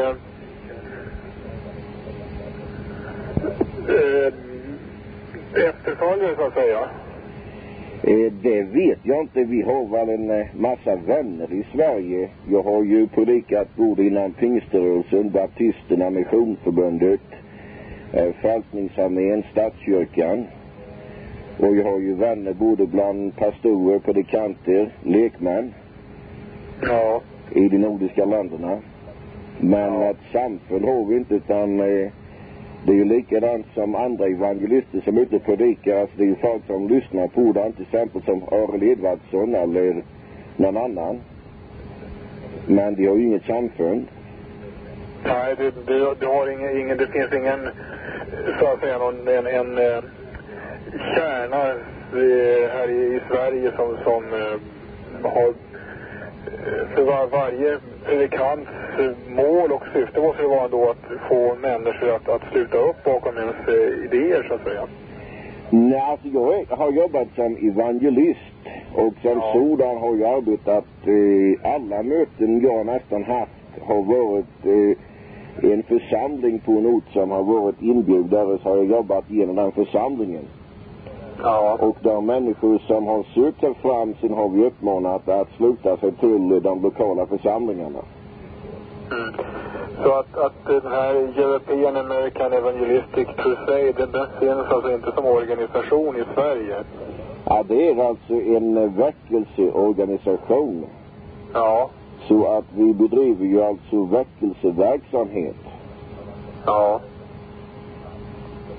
efterföljare så att säga? Det vet jag inte. Vi har väl en massa vänner i Sverige. Jag har ju predikat både inom Pingströrelsen, Baptisterna, Missionsförbundet, Frälsningsarmén, Statskyrkan. Och jag har ju vänner både bland pastorer, predikanter, lekmän. Ja. I de nordiska länderna. Men ett samfund har vi inte, utan det är ju likadant som andra evangelister som ute predikar. Alltså det är ju folk som lyssnar på det, till exempel som Arild Edvardsson eller någon annan. Men de har ju inget samfund. Nej, det har ingen, det finns ingen, så att säga, en kärna här i Sverige som har för varje predikants mål och syfte måste det vara då att få människor att sluta upp bakom ens idéer så att säga. Nej, alltså jag har jobbat som evangelist och som sådan har jag arbetat alla möten jag nästan haft har varit en församling på en ort som har varit inbjudare, så har jag jobbat genom den församlingen. Ja. Och de människor som har sökt sig fram, sen har vi uppmanat att sluta sig till de lokala församlingarna. Mm. Så att den här European American Evangelistic Crusade, den finns alltså inte som organisation i Sverige? Ja, det är alltså en väckelseorganisation. Ja. Så att vi bedriver ju alltså väckelseverksamhet. Ja.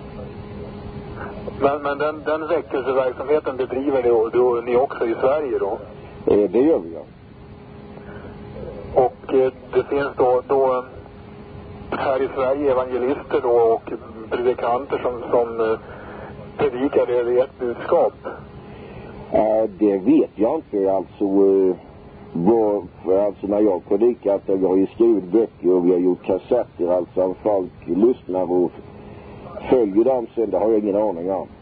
Men den väckelseverksamheten bedriver ni också i Sverige då? Det gör vi, ja. Och det finns då här i Sverige evangelister då och predikanter som predikar det ett budskap? Det vet jag inte. Alltså när jag predikat, vi har ju skrivit böcker och vi har gjort kassetter, alltså om folk lyssnar och följer dem sen, det har jag ingen aning om.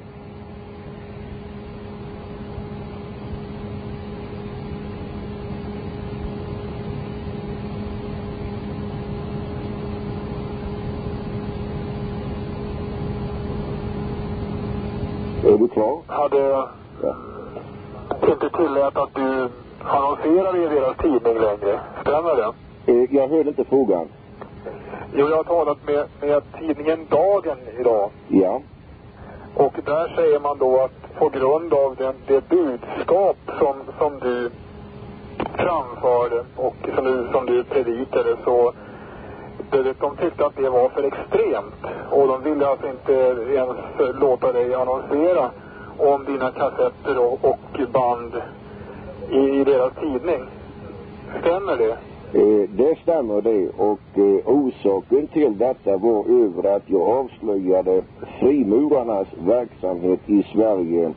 Är du klar? Hade inte tillät att du annonserar i deras tidning längre. Stämmer det? Jag hörde inte frågan. Jo, jag har talat med tidningen Dagen idag. Ja. Och där säger man då att på grund av det budskap som du framförde och som du predikade, så de tyckte att det var för extremt. Och de ville alltså inte ens låta dig annonsera om dina kassetter och band i deras tidning. Stämmer det? Det stämmer det, och orsaken till detta var över att jag avslöjade frimurarnas verksamhet i Sverige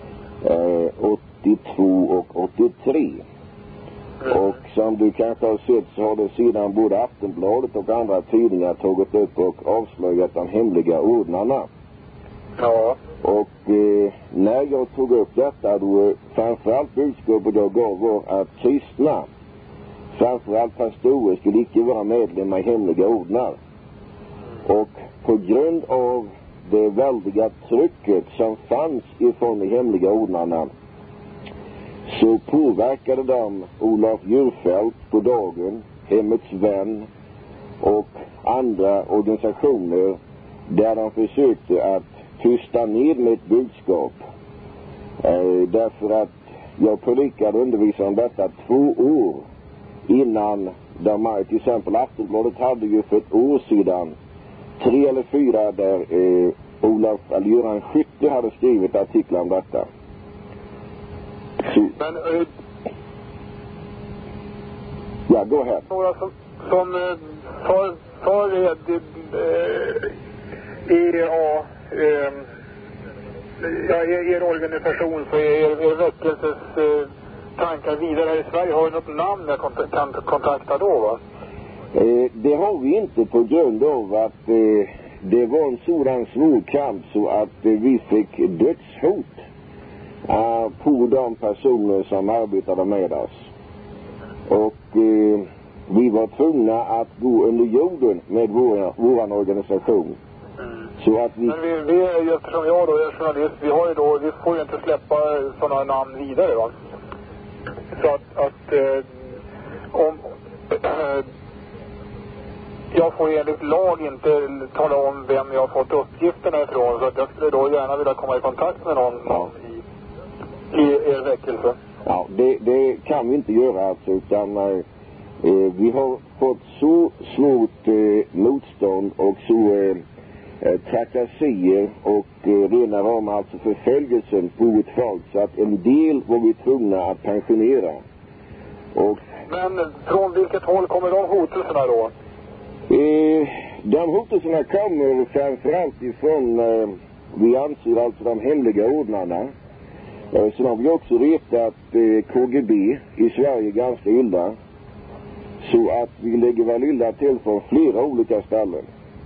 82 och 83. Och som du kanske har sett så har det sedan både Aftonbladet och andra tidningar tagit upp och avslöjat de hemliga ordnarna. Ja. Och när jag tog upp detta, då framförallt budskapet jag gav var att kristna, framförallt pastorer, skulle icke vara medlemmar i hemliga ordnar. Och på grund av det väldiga trycket som fanns ifrån de hemliga ordnarna, så påverkade de Olof Djurfält på Dagen, Hemmets Vän och andra organisationer där de försökte att tysta ned mitt budskap. Därför att jag predikade och undervisade om detta 2 år innan de, till exempel Aftonbladet hade ju för ett år sedan 3 eller 4 där Göran Skytte hade skrivit artiklar om detta. Så. Men ja, gå här. Några som för er organisation, så er väckelses tankar vidare här i Sverige, har ju något namn jag kan kontakta då, va? Det har vi inte, på grund av att det var en sådan svår kamp så att vi fick dödshot på de personer som arbetade med oss. Och vi var tvungna att gå under jorden med våran organisation. Så att vi... Men vi eftersom jag då är journalist, vi får ju inte släppa sådana namn vidare, va? Så att om jag får enligt lag inte tala om vem jag har fått uppgifterna ifrån, så att jag skulle då gärna vilja komma i kontakt med någon i er väckelse. Ja, det kan vi inte göra alltså, utan vi har fått så svårt motstånd och så trakassier och rena rama alltså förföljelsen på ett folk, så att en del var vi tvungna att pensionera. Och men från vilket håll kommer de hotelserna då? De hotelserna kommer framförallt ifrån, vi anser alltså de hemliga ordnarna. Sen har vi också retat KGB i Sverige ganska illa. Så att vi lägger väl illa till från flera olika ställen.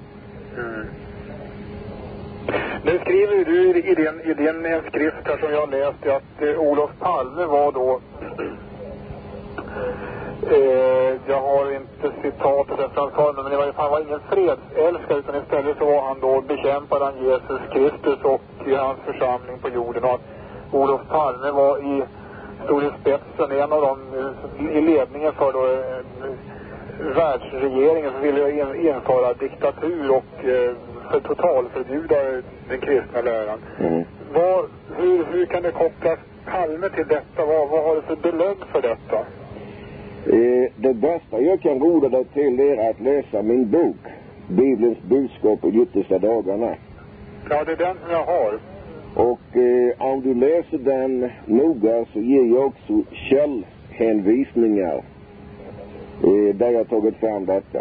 Nu skriver du i din skrift här som jag läste att Olof Palme var då... jag har inte citatet framför mig, men i varje fall var ingen fredsälskare, utan istället så var han då bekämpade han Jesus Kristus och hans församling på jorden, och att Olof Palme stod i spetsen, en av dem i ledningen för då världsregeringen som ville införa diktatur och för totalförbjuda den kristna läran. Hur kan det kopplas Palme till detta? Vad har du för belägg för detta? Det bästa jag kan råda dig till är att läsa min bok, Bibelns budskap i yttersta dagarna. Ja, det är den som jag har. Och om du läser den noga så ger jag också källhänvisningar där jag tagit fram detta.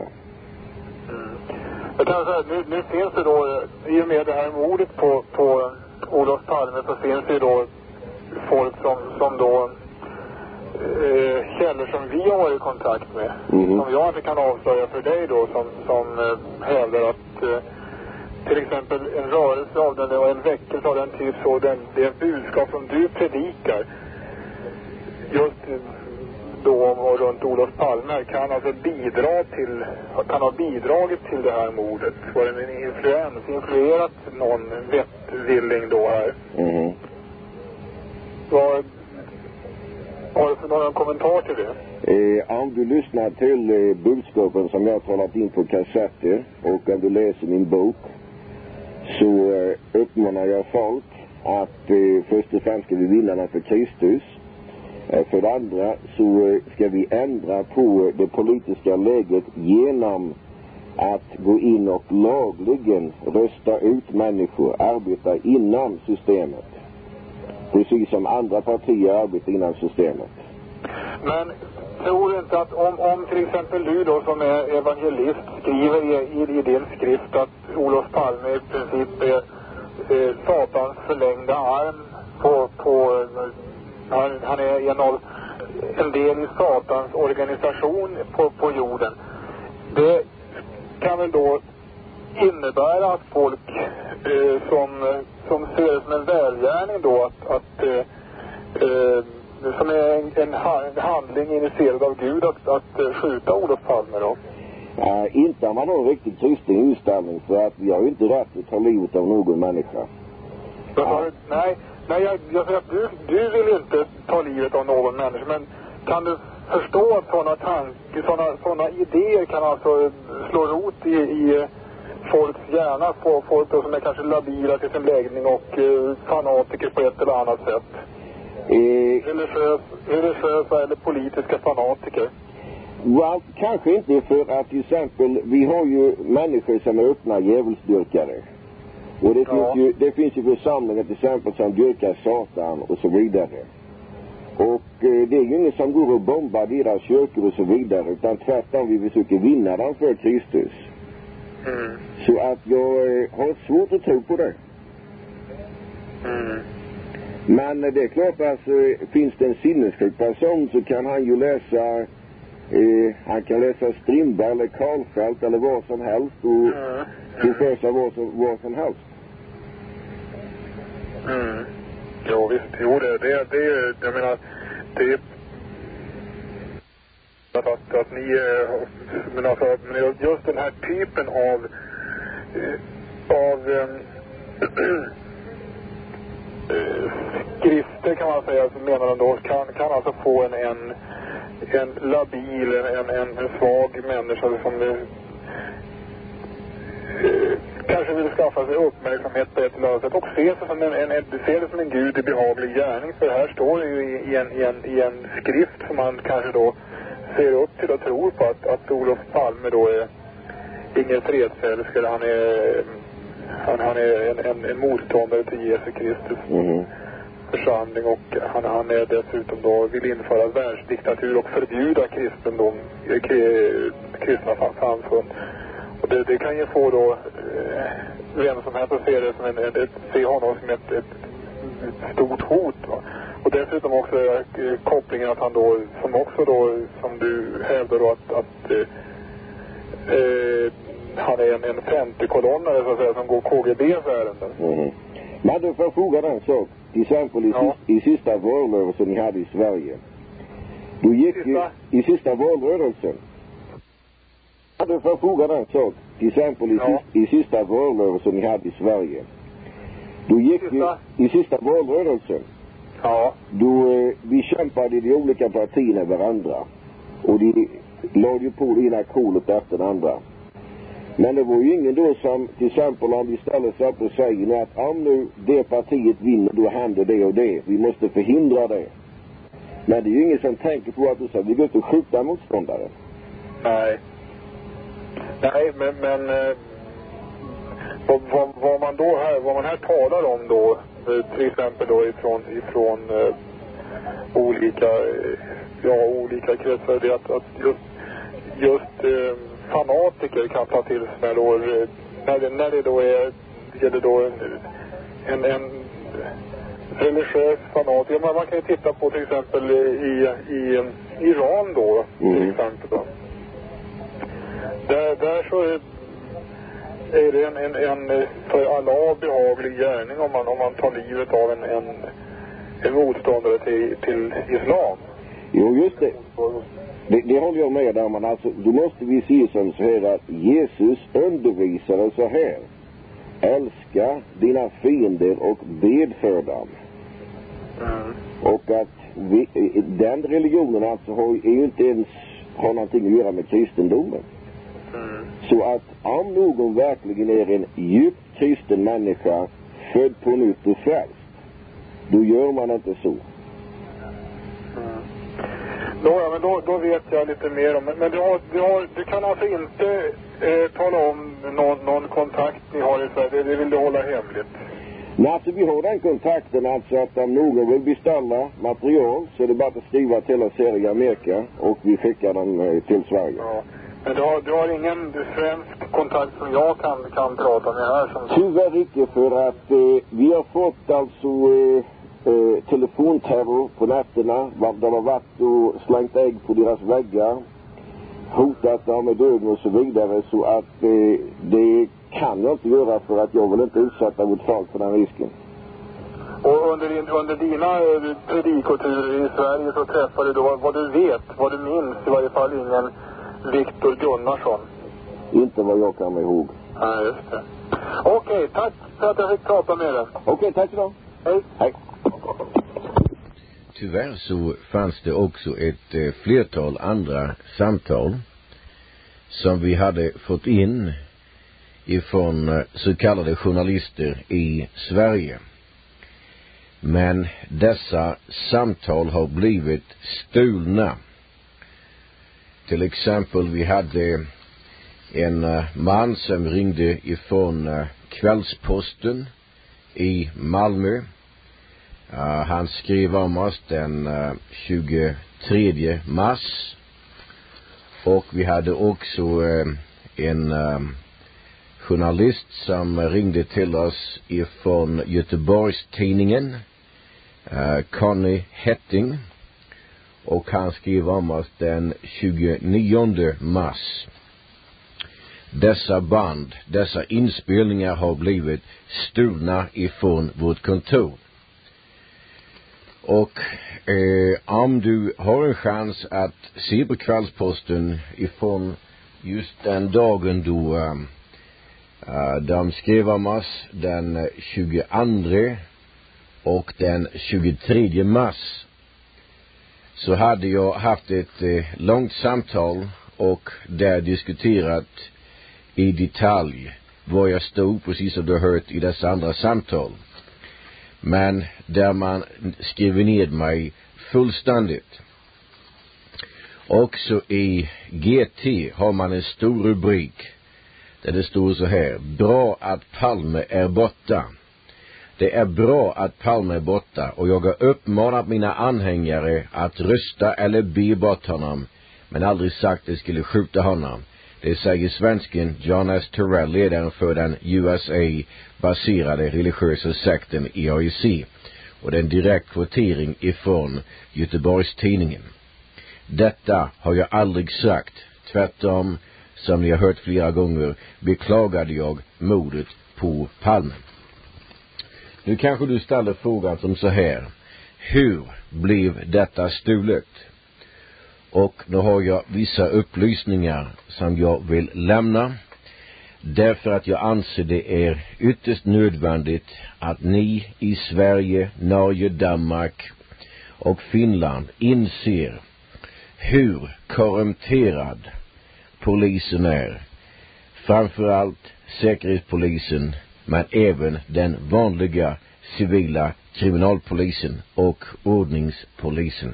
Jag kan säga, nu finns det då, i och med det här mordet på Olof Palme, så finns det då folk som då källor som vi har varit i kontakt med, som jag inte kan avslöja för dig då, som hävdar att till exempel en rörelse av den och en väckelse av den typ, så det är budskap som du predikar just då och runt Olof Palme kan alltså kan ha bidragit till det här mordet. Var det en influerat någon vettvilling då här? Har du för någon kommentar till det? Om du lyssnar till budskapen som jag har talat in på kassetter och om du läser min bok, så uppmanar jag folk att först och främst ska vi vinna den för Kristus. För det andra så ska vi ändra på det politiska läget genom att gå in och lagligen rösta ut människor, arbeta inom systemet. Precis som andra partier arbetar inom systemet. Men tror du inte att om till exempel du då som är evangelist skriver i din skrift att Olof Palme i princip är satans förlängda arm han är en del i satans organisation på jorden. Det kan väl då innebära att folk som ser det som en välgärning då att som är en handling initierad av Gud att skjuta Olof Palme då? Inte om man har en riktigt kristen inställning, för att vi har ju inte rätt att ta livet av någon människa. Nej, jag säger att du vill inte ta livet av någon människa, men kan du förstå att sådana idéer kan alltså slå rot i folks hjärna, få folk då som är kanske labila till sin läggning och fanatiker på ett eller annat sätt? Religiösa eller politiska fanatiker? Well, kanske inte, för att till exempel vi har ju människor som är öppna djävulsdyrkare. Och det finns ju församlingar till exempel som dyrkar Satan och så vidare. Och det är ju ingen som går och bombar deras kyrkor och så vidare, utan tvärtom vi försöker vinna dem för Kristus. Så att jag har svårt att tro på det. Men det är klart att finns det en sinnessjuk person så kan han ju läsa han kan läsa Strindberg eller Karlfeldt eller vad som helst och få för sig vad som helst. Jo visst, det är jag menar, det är att ni men alltså just den här typen av skrifter kan man säga, som menar de då kan alltså få en labil, en svag människa som kanske vill skaffa sig uppmärksamhet på ett eller annat sätt och se det som en Gud behaglig gärning. För här står det ju i en skrift som man kanske då ser upp till och tror på att Olof Palme då är ingen fredsälskare, han är en motståndare till Jesu Kristus församling, och han är dessutom då vill införa världsdiktatur och förbjuda kristendom, kristna samfund. Och det kan ju få då vem som helst att se det som se honom som ett stort hot, va? Och dessutom också kopplingen att han då som du hävdar då att han är en 50-kolonnare så att säga, som går KGB:s ärenden. Men du får fråga den sak. Till exempel i sista valrörelsen ni hade i Sverige. Du gick i sista valrörelsen. Du får fråga den sak. Till exempel i sista valrörelsen ni hade i Sverige. Du gick i sista valrörelsen. Ja. Då vi kämpade de olika partierna varandra. Och de lade ju på det ena kolet efter det andra. Men det var ju ingen då som, till exempel om vi ställer sig upp och säger att om nu det partiet vinner, då händer det och det. Vi måste förhindra det. Men det är ju ingen som tänker på att du säger vi går ut och skjuta motståndare. Nej, men vad man här talar om då, till exempel då ifrån olika kretsar, det att just fanatiker kan ta till sig då, när det då gäller då en religiös fanatiker. Men man kan ju titta på till exempel i Iran då, till exempel då. Där så är det en för alla behaglig gärning om man tar livet av en motståndare till islam. Jo, just det. Det håller jag med om, men alltså, då måste vi se som så här att Jesus undervisade så här: älska dina fiender och bed för dem. Och att den religionen alltså har ju inte ens någonting att göra med kristendomen. Så att om någon verkligen är en djupt kristen människa, född på nytt och frälst, då gör man inte så. Men då vet jag lite mer om. Men du kan alltså inte tala om någon kontakt ni har i Sverige. Det vill du hålla hemligt? Nej, alltså vi har den kontakten alltså att om någon vill beställa material så är det bara att skriva till oss här i Amerika och vi skickar den till Sverige. Ja. Men du har ingen svensk kontakt som jag kan prata med här? Tyvärr inte, för att vi har fått alltså telefonterror på nätterna. De har varit och slängt ägg på deras väggar, hotat dem med döden och så vidare. Så att det kan jag inte göra, för att jag vill inte utsätta vårt folk för den risken. Och under dina predikoturer i Sverige så träffade du då, vad du minns i varje fall, ingen Viktor Gunnarsson? Inte vad jag kan med ihåg. Nej, just det. Okej, tack för att jag fick prata med dig. Okej, tack så. Hej. Hej. Tyvärr så fanns det också ett flertal andra samtal som vi hade fått in ifrån så kallade journalister i Sverige. Men dessa samtal har blivit stulna. Till exempel vi hade en man som ringde ifrån Kvällsposten i Malmö. Han skrev om oss den 23 mars. Och vi hade också en journalist som ringde till oss ifrån Göteborgs-Tidningen, Conny Hetting. Och han skrev om oss den 29 mars. Dessa inspelningar har blivit stulna ifrån vårt kontor. Och om du har en chans att se på Kvällsposten ifrån just den dagen då de skrev om oss, den 22 och den 23 mars, så hade jag haft ett långt samtal och där diskuterat i detalj var jag stod, precis som du har hört i dessa andra samtal. Men där man skriver ned mig fullständigt. Också i GT har man en stor rubrik där det står så här: bra att Palme är borta. Det är bra att Palme är borta, och jag har uppmanat mina anhängare att rösta eller be bort honom, men aldrig sagt att de skulle skjuta honom. Det säger svensken John S. Terrell, ledaren för den USA-baserade religiösa sekten EIC. Och det är en direkt kvotering ifrån Göteborgs-Tidningen. Detta har jag aldrig sagt. Tvärtom, som ni har hört flera gånger, beklagade jag mordet på Palme. Nu kanske du ställer frågan som så här: hur blev detta stulet? Och nu har jag vissa upplysningar som jag vill lämna, därför att jag anser det är ytterst nödvändigt att ni i Sverige, Norge, Danmark och Finland inser hur korrumperad polisen är. Framförallt säkerhetspolisen, men även den vanliga civila kriminalpolisen och ordningspolisen.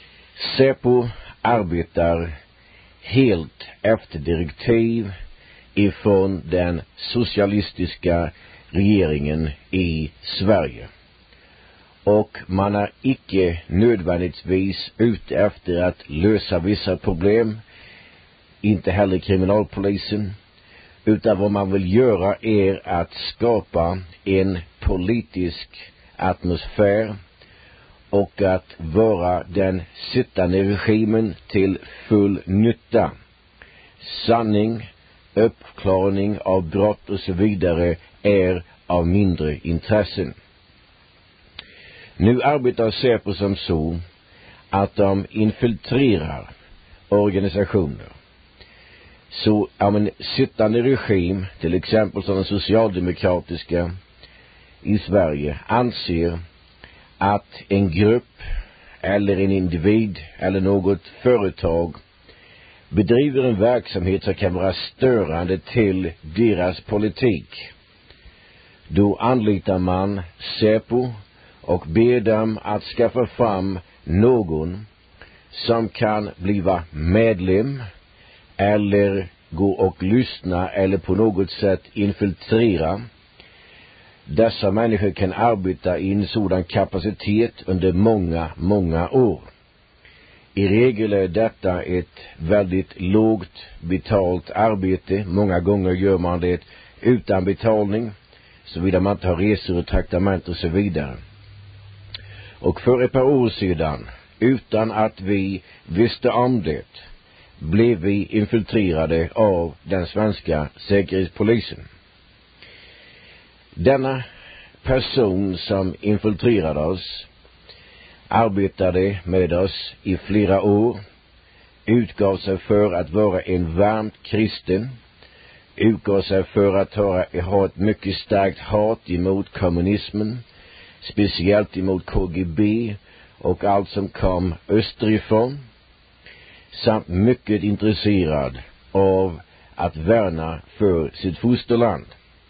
Säpo arbetar helt efter direktiv ifrån den socialistiska regeringen i Sverige. Och man är icke nödvändigtvis ute efter att lösa vissa problem, inte heller kriminalpolisen, utan vad man vill göra är att skapa en politisk atmosfär och att vara den sittande regimen till full nytta. Sanning, uppklarning av brott och så vidare är av mindre intressen. Nu arbetar SÄPO som så att de infiltrerar organisationer. Så om en sittande regim, till exempel som den socialdemokratiska i Sverige, anser att en grupp eller en individ eller något företag bedriver en verksamhet som kan vara störande till deras politik, då anlitar man SÄPO och ber dem att skaffa fram någon som kan bliva medlem eller gå och lyssna eller på något sätt infiltrera. Dessa människor kan arbeta i en sådan kapacitet under många år. I regel är detta ett väldigt lågt betalt arbete. Många gånger gör man det utan betalning, såvida man inte har resor och traktament och så vidare. Och för ett par år sedan, utan att vi visste om det, blev vi infiltrerade av den svenska säkerhetspolisen. Denna person som infiltrerade oss arbetade med oss i flera år, utgav sig för att vara en varmt kristen, utgav sig för att ha ett mycket starkt hat emot kommunismen, speciellt emot KGB och allt som kom österifrån, samt mycket intresserad av att värna för sitt fosterland.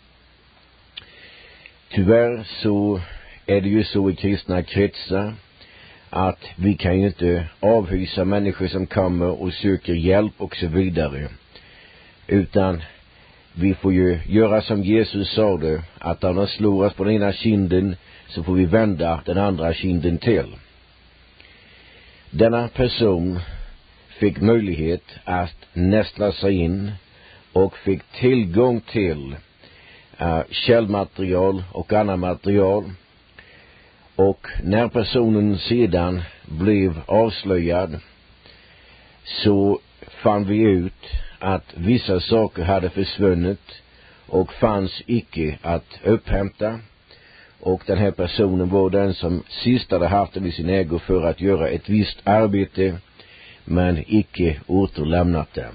Tyvärr så är det ju så i kristna kretsar att vi kan ju inte avhysa människor som kommer och söker hjälp och så vidare, utan vi får ju göra som Jesus sa det, att om de slår oss på den ena kinden så får vi vända den andra kinden till. Denna person fick möjlighet att nästla sig in och fick tillgång till källmaterial och annan material. Och när personen sedan blev avslöjad så fann vi ut att vissa saker hade försvunnit och fanns icke att upphämta. Och den här personen var den som sist hade haft den i sin ägo för att göra ett visst arbete, men icke återlämnat det.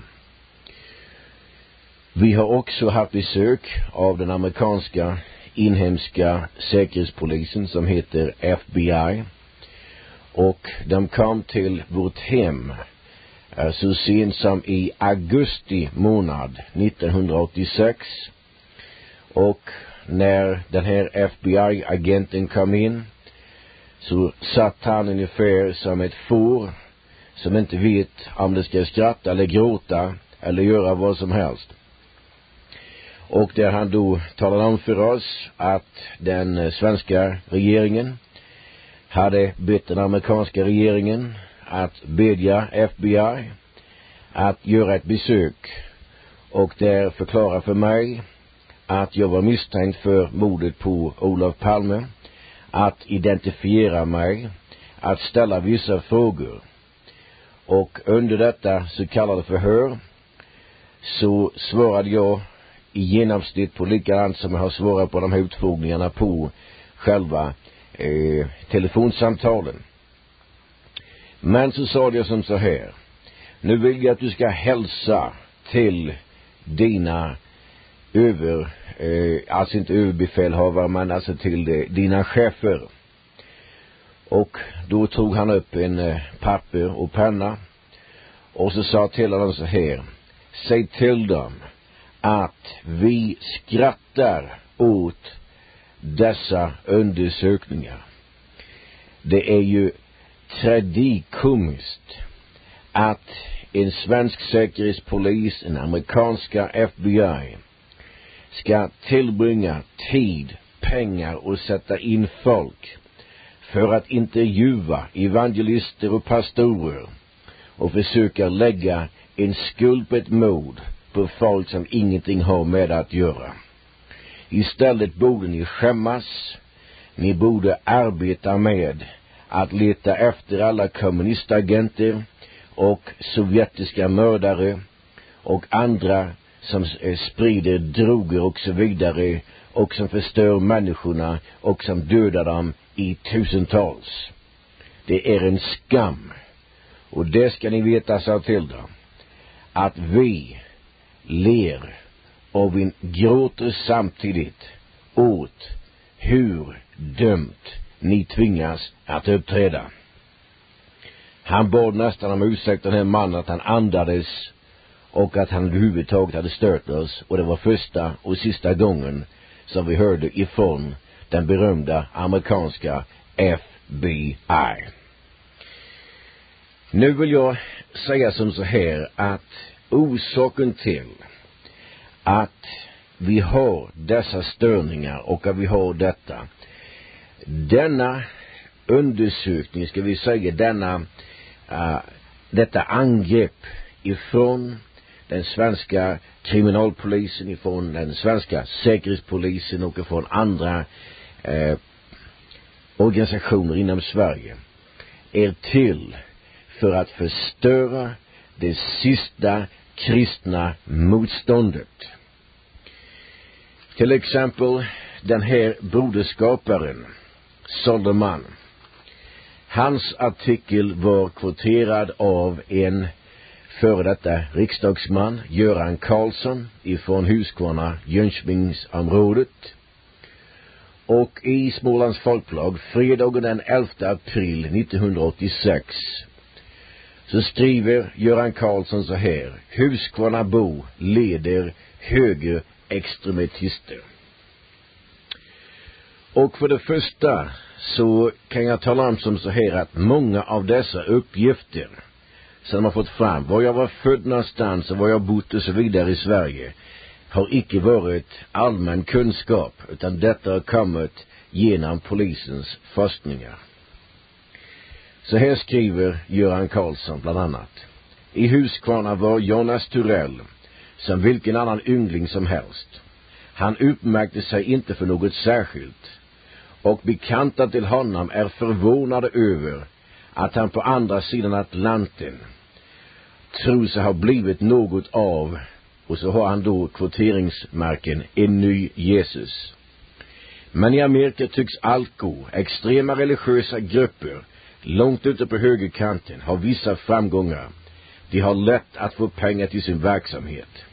Vi har också haft besök av den amerikanska inhemska säkerhetspolisen som heter FBI, och de kom till vårt hem så sent som i augusti månad 1986. Och när den här FBI-agenten kom in så satt han ungefär som ett får som inte vet om det ska skratta eller gråta eller göra vad som helst. Och där han då talade om för oss att den svenska regeringen hade bett den amerikanska regeringen att bedja FBI att göra ett besök och där förklara för mig att jag var misstänkt för mordet på Olof Palme, att identifiera mig, att ställa vissa frågor. Och under detta så kallade förhör så svarade jag i genomsnitt på likadant som jag har svarat på de här utfrågningarna på själva telefonsamtalen. Men så sa jag som så här: nu vill jag att du ska hälsa till dina alltså inte överbefälhavare, men alltså till dina chefer. Och då tog han upp en papper och penna och så sa till honom så här: säg till dem att vi skrattar åt dessa undersökningar. Det är ju tragikomiskt att en svensk säkerhetspolis, en amerikanska FBI, ska tillbringa tid, pengar och sätta in folk för att intervjua evangelister och pastorer och försöka lägga en skuld på ett mord på folk som ingenting har med att göra. Istället borde ni skämmas. Ni borde arbeta med att leta efter alla kommunistagenter och sovjetiska mördare och andra som sprider droger och så vidare och som förstör människorna och som dödar dem i tusentals. Det är en skam. Och det ska ni veta, sa Tilda, att vi ler och vi gråter samtidigt åt hur dömt ni tvingas att uppträda. Han bad nästan om ursäkt, den här mannen, att han andades och att han överhuvudtaget hade stört oss. Och det var första och sista gången som vi hörde ifrån den berömda amerikanska FBI. Nu vill jag säga som så här att orsaken till att vi har dessa störningar och att vi har denna undersökning, ska vi säga, detta angrepp ifrån den svenska kriminalpolisen, ifrån den svenska säkerhetspolisen och ifrån andra organisationer inom Sverige är till för att förstöra det sista kristna motståndet. Till exempel den här broderskaparen Solderman. Hans artikel var kvoterad av en före detta riksdagsman, Göran Karlsson, ifrån Huskvarna, Jönköpingsområdet. Och i Smålands Folkblad, fredagen den 11 april 1986, så skriver Göran Karlsson så här: Huskvarnabo leder högerextremister. Och för det första så kan jag tala om som så här att många av dessa uppgifter som de har fått fram, var jag var född någonstans och var jag bott och så vidare i Sverige, har icke varit allmän kunskap, utan detta har kommit genom polisens forskningar. Så här skriver Göran Karlsson bland annat: I Huskvarna var Jonas Turell som vilken annan yngling som helst. Han utmärkte sig inte för något särskilt, och bekanta till honom är förvånade över att han på andra sidan Atlanten tror sig ha blivit något av, och så har han då kvoteringsmärken, en ny Jesus. Men i Amerika tycks allt gå. Extrema religiösa grupper långt ute på högerkanten har vissa framgångar. De har lätt att få pengar till sin verksamhet.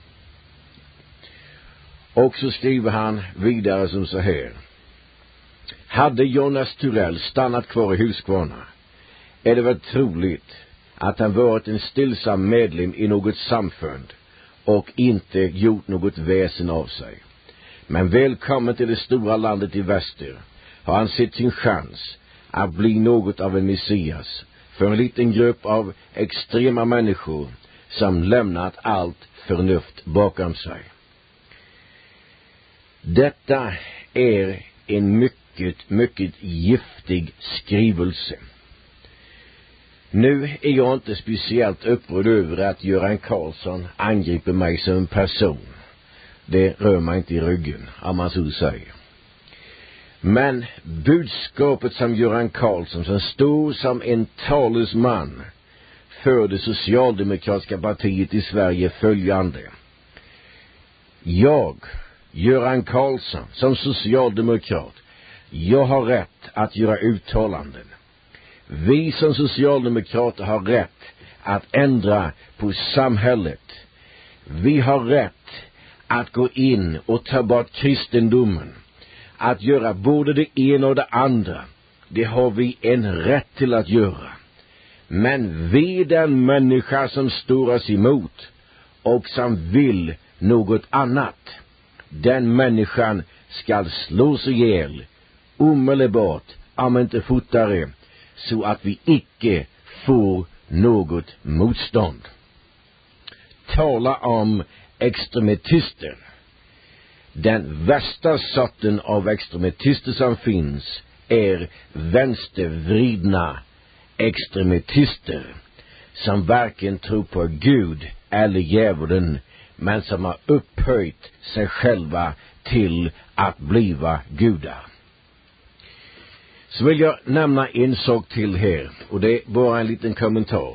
Och så skriver han vidare som så här: Hade Jonas Turell stannat kvar i Huskvarna är det väl troligt att han varit en stillsam medlem i något samfund och inte gjort något väsen av sig. Men välkommen till det stora landet i väster har han sett sin chans att bli något av en messias för en liten grupp av extrema människor som lämnat allt förnuft bakom sig. Detta är en mycket giftig skrivelse. Nu är jag inte speciellt upprörd över att Göran Karlsson angriper mig som en person. Det rör mig inte i ryggen, om man så säger. Men budskapet som Göran Karlsson, som står som en talesman för det socialdemokratiska partiet i Sverige, följande: Jag, Göran Karlsson, som socialdemokrat, jag har rätt att göra uttalanden. Vi som socialdemokrater har rätt att ändra på samhället. Vi har rätt att gå in och ta bort kristendomen. Att göra både det ena och det andra. Det har vi en rätt till att göra. Men vi, den människa som står oss emot och som vill något annat, den människan ska slås ihjäl omedelbart, om inte fortare, så att vi icke får något motstånd. tala om extremister. Den värsta sorten av extremister som finns är vänstervridna extremister som varken tror på Gud eller djävulen, men som har upphöjt sig själva till att bliva gudar. Så vill jag nämna en sak till här, och det är bara en liten kommentar.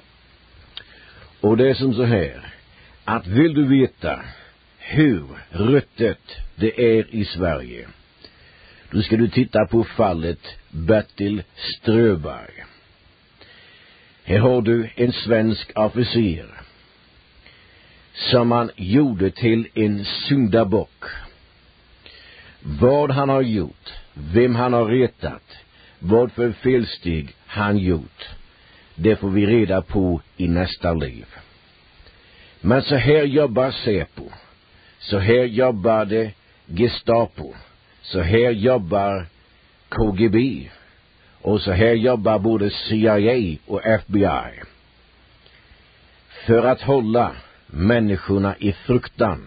Och det är som så här, att vill du veta hur ruttet det är i Sverige, då ska du titta på fallet Bertil Ströberg. Här har du en svensk officer som man gjorde till en syndabock. Vad han har gjort, vem han har retat, vad för felsteg han gjort, det får vi reda på i nästa liv. Men så här jobbar Säpo, så här jobbar det Gestapo, så här jobbar KGB, och så här jobbar både CIA och FBI. För att hålla människorna i fruktan.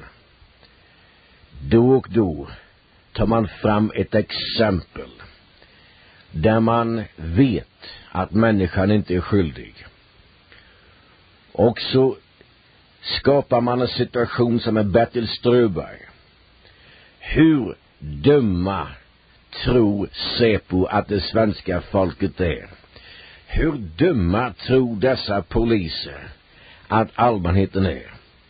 Då och då tar man fram ett exempel där man vet att människan inte är skyldig. Och så skapar man en situation som är Bertil Ströberg. Hur dumma tror Säpo att det svenska folket är? Hur dumma tror dessa poliser att allmänheten är?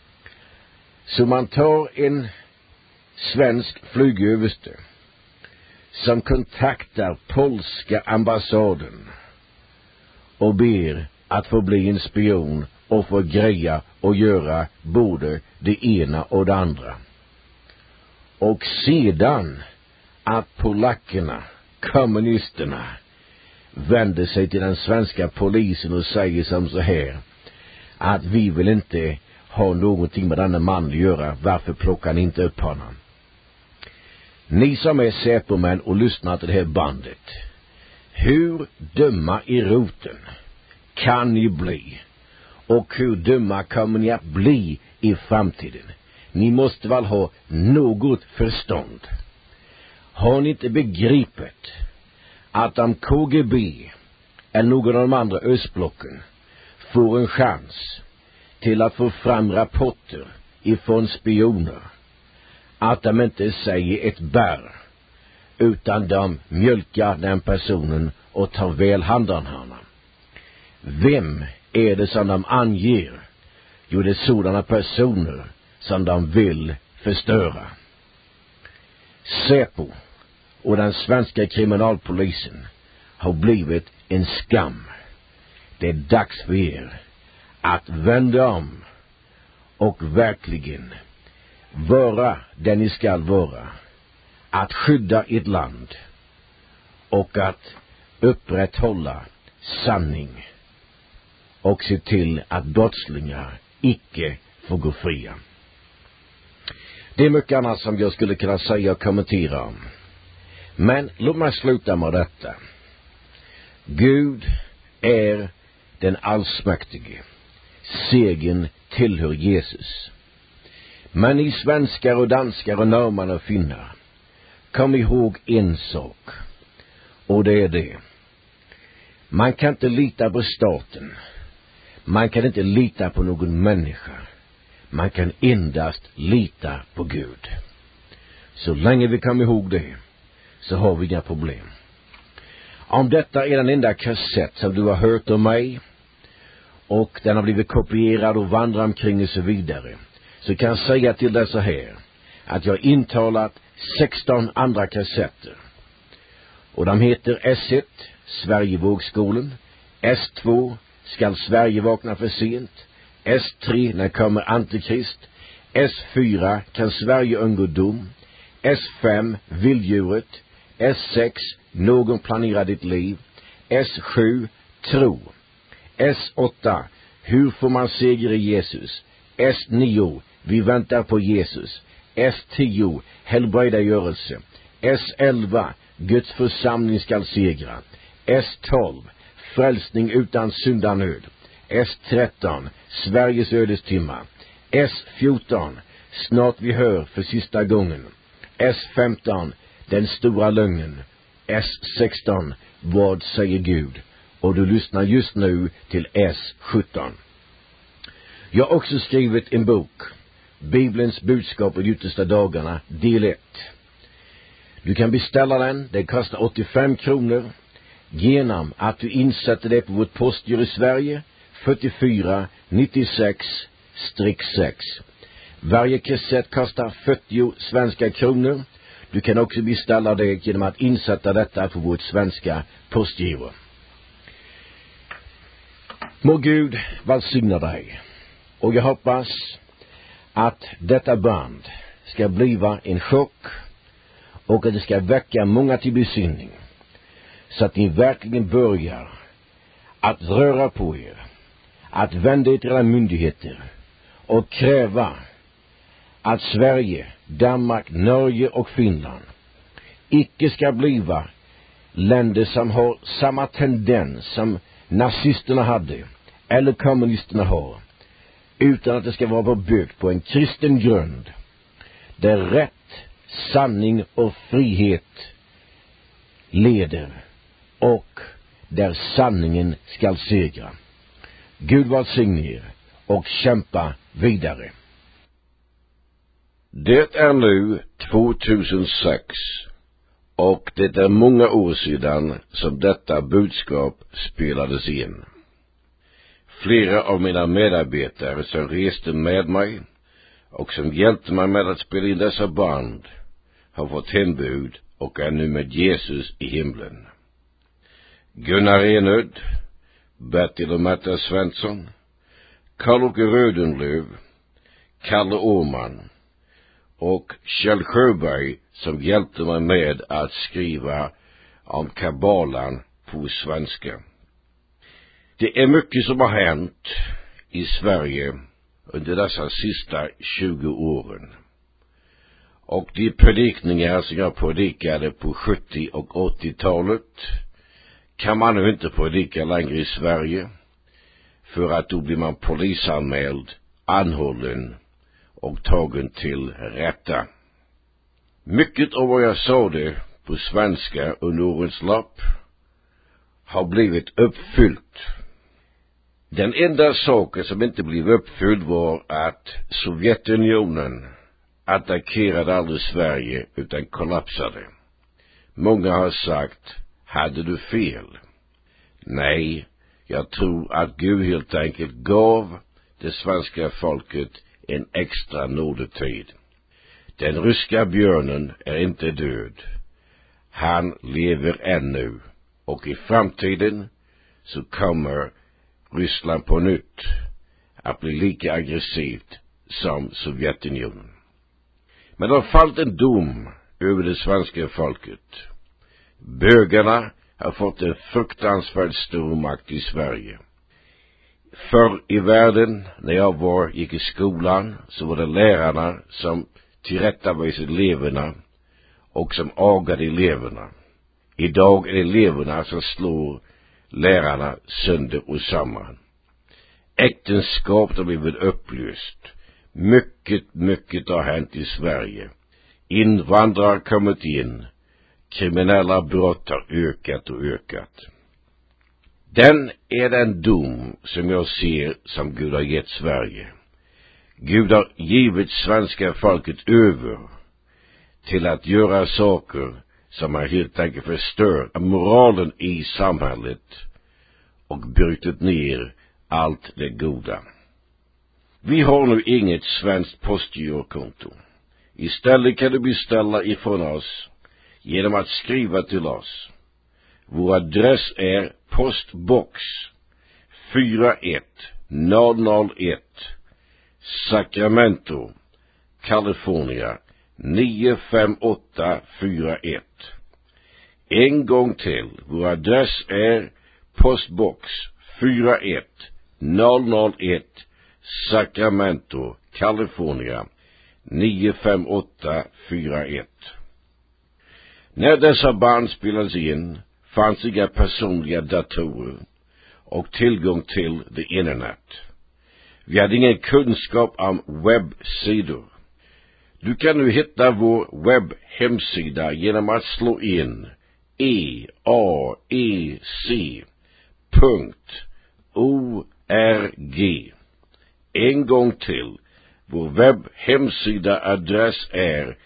Så man tar en svensk flygöverste som kontaktar polska ambassaden och ber att få bli en spion och få greja och göra både det ena och det andra. Och sedan att polackerna, kommunisterna, vänder sig till den svenska polisen och säger som så här, att vi vill inte ha någonting med denna man att göra, varför plockar ni inte upp honom? Ni som är Säpo-män och lyssnar till det här bandet, hur dumma i roten kan ni bli? Och hur dumma kommer ni att bli i framtiden? Ni måste väl ha något förstånd. Har ni inte begripet att om KGB eller någon av de andra östblocken får en chans till att få fram rapporter ifrån spioner, att de inte säger ett bär, utan de mjölkar den personen och tar väl hand om honom? Vem är det som de anger? Jo, det är sådana personer som de vill förstöra. Säpo och den svenska kriminalpolisen har blivit en skam. Det är dags för er att vända om och verkligen vara den ni ska vara. Att skydda ett land och att upprätthålla sanning och se till att brottslingar icke får gå fria. Det är mycket annat som jag skulle kunna säga och kommentera om. Men låt mig sluta med detta. Gud är den allsmäktige. Segern tillhör Jesus. Men ni svenskar och danskar och norrmän och finnar, kom ihåg en sak. Och det är det. Man kan inte lita på staten. Man kan inte lita på någon människa. Man kan endast lita på Gud. Så länge vi kommer ihåg det, så har vi inga problem. Om detta är den enda kassett som du har hört om mig, och den har blivit kopierad och vandrar omkring och så vidare, så kan jag säga till dig så här, att jag har intalat 16 andra kassetter. Och de heter S1, Sverigevågskolan, S2, Skall Sverige vakna för sent, S3, När kommer Antikrist, S4, Kan Sverige undgå dom, S5, Vilddjuret, S6, Någon planerar ditt liv, S7, Tro, S8, Hur får man seger i Jesus, S9, Vi väntar på Jesus, S10, Helbrägdagörelse, S11, Guds församling skall segra, S12, Frälsning utan syndanöd, S13, Sveriges ödestimma, S14, snart vi hör för sista gången. S15, den stora lögnen. S16, vad säger Gud? Och du lyssnar just nu till S17. Jag har också skrivit en bok, Bibelns budskap i de yttersta dagarna, del 1. Du kan beställa den, den kostar 85 kronor. Genom att du insätter det på vårt postgiro i Sverige, 44 96-6. Varje kassett kostar 40 svenska kronor. Du kan också beställa det genom att insätta detta på vårt svenska postgiro. Må Gud välsigna dig. Och jag hoppas att detta band ska bliva en chock och att det ska väcka många till besinning. Så att ni verkligen börjar att röra på er, att vända er till era myndigheter och kräva att Sverige, Danmark, Norge och Finland icke ska bliva länder som har samma tendens som nazisterna hade eller kommunisterna har, utan att det ska vara byggt på en kristen grund där rätt, sanning och frihet leder och där sanningen skall segra. Gud välsigne er och kämpa vidare. Det är nu 2006 och det är många år sedan som detta budskap spelades in. Flera av mina medarbetare som reste med mig och som hjälpte mig med att spela in dessa band har fått hembud och är nu med Jesus i himlen. Gunnar Enöd, Bertil och Märta Svensson, Karl-Åke Rödenlöv, Kalle Åman och Kjell Sjöberg som hjälpte mig med att skriva om kabalan på svenska. Det är mycket som har hänt i Sverige under dessa sista 20 åren. Och de predikningar som jag predikade på 70- och 80-talet kan man nu inte predika längre i Sverige, för att då blir man polisanmäld, anhållen och tagen till rätta. Mycket av vad jag sade på svenska under årens lopp har blivit uppfyllt. Den enda saken som inte blev uppfylld var att Sovjetunionen attackerade aldrig Sverige utan kollapsade. Många har sagt, hade du fel? Nej, jag tror att Gud helt enkelt gav det svenska folket en extra nådetid. Den ryska björnen är inte död. Han lever ännu, och i framtiden så kommer Ryssland på nytt att bli lika aggressivt som Sovjetunionen. Men det har fallit en dom över det svenska folket. Bögarna har fått en fruktansvärt stor makt i Sverige. Förr i världen, när jag gick i skolan, så var det lärarna som tillrättavisade eleverna och som agade eleverna. Idag är det eleverna som slår lärarna sönder och samman. Äktenskap har blivit upplöst. Mycket har hänt i Sverige. Invandrare har kommit in. Kriminella brott har ökat och ökat. Den är den dom som jag ser som Gud har gett Sverige. Gud har givit svenska folket över till att göra saker som har helt enkelt förstört moralen i samhället och brutit ner allt det goda. Vi har nu inget svenskt postgirokonto. Istället kan du beställa ifrån oss genom att skriva till oss. Vår adress är postbox 41001 Sacramento, California 95841. En gång till. Vår adress är postbox 41001 Sacramento, California 95841. När dessa band spelades in fanns inga personliga datorer och tillgång till the internet. Vi hade ingen kunskap om webbsidor. Du kan nu hitta vår webbhemsida genom att slå in eaec.org. En gång till. Vår webbhemsida-adress är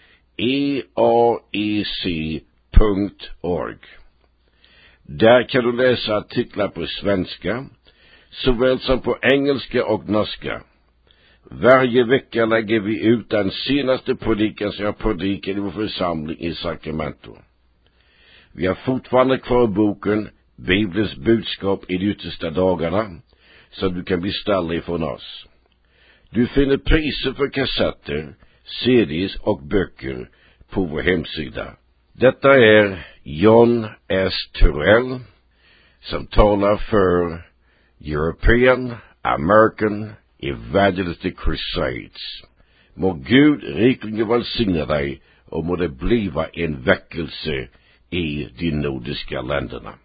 eaec.org. Där kan du läsa artiklar på svenska, såväl som på engelska och norska. Varje vecka lägger vi ut den senaste predikan som jag predikar i vår församling i Sacramento. Vi har fortfarande kvar boken Bibelns budskap i de yttersta dagarna, som du kan beställa ifrån oss. Du finner priser för kassetter, CDs och böcker på vår hemsida. Detta är John S. Turell som talar för European American Evangelistic Crusades. Må Gud rikligen välsigna dig och må det bliva en väckelse i de nordiska länderna.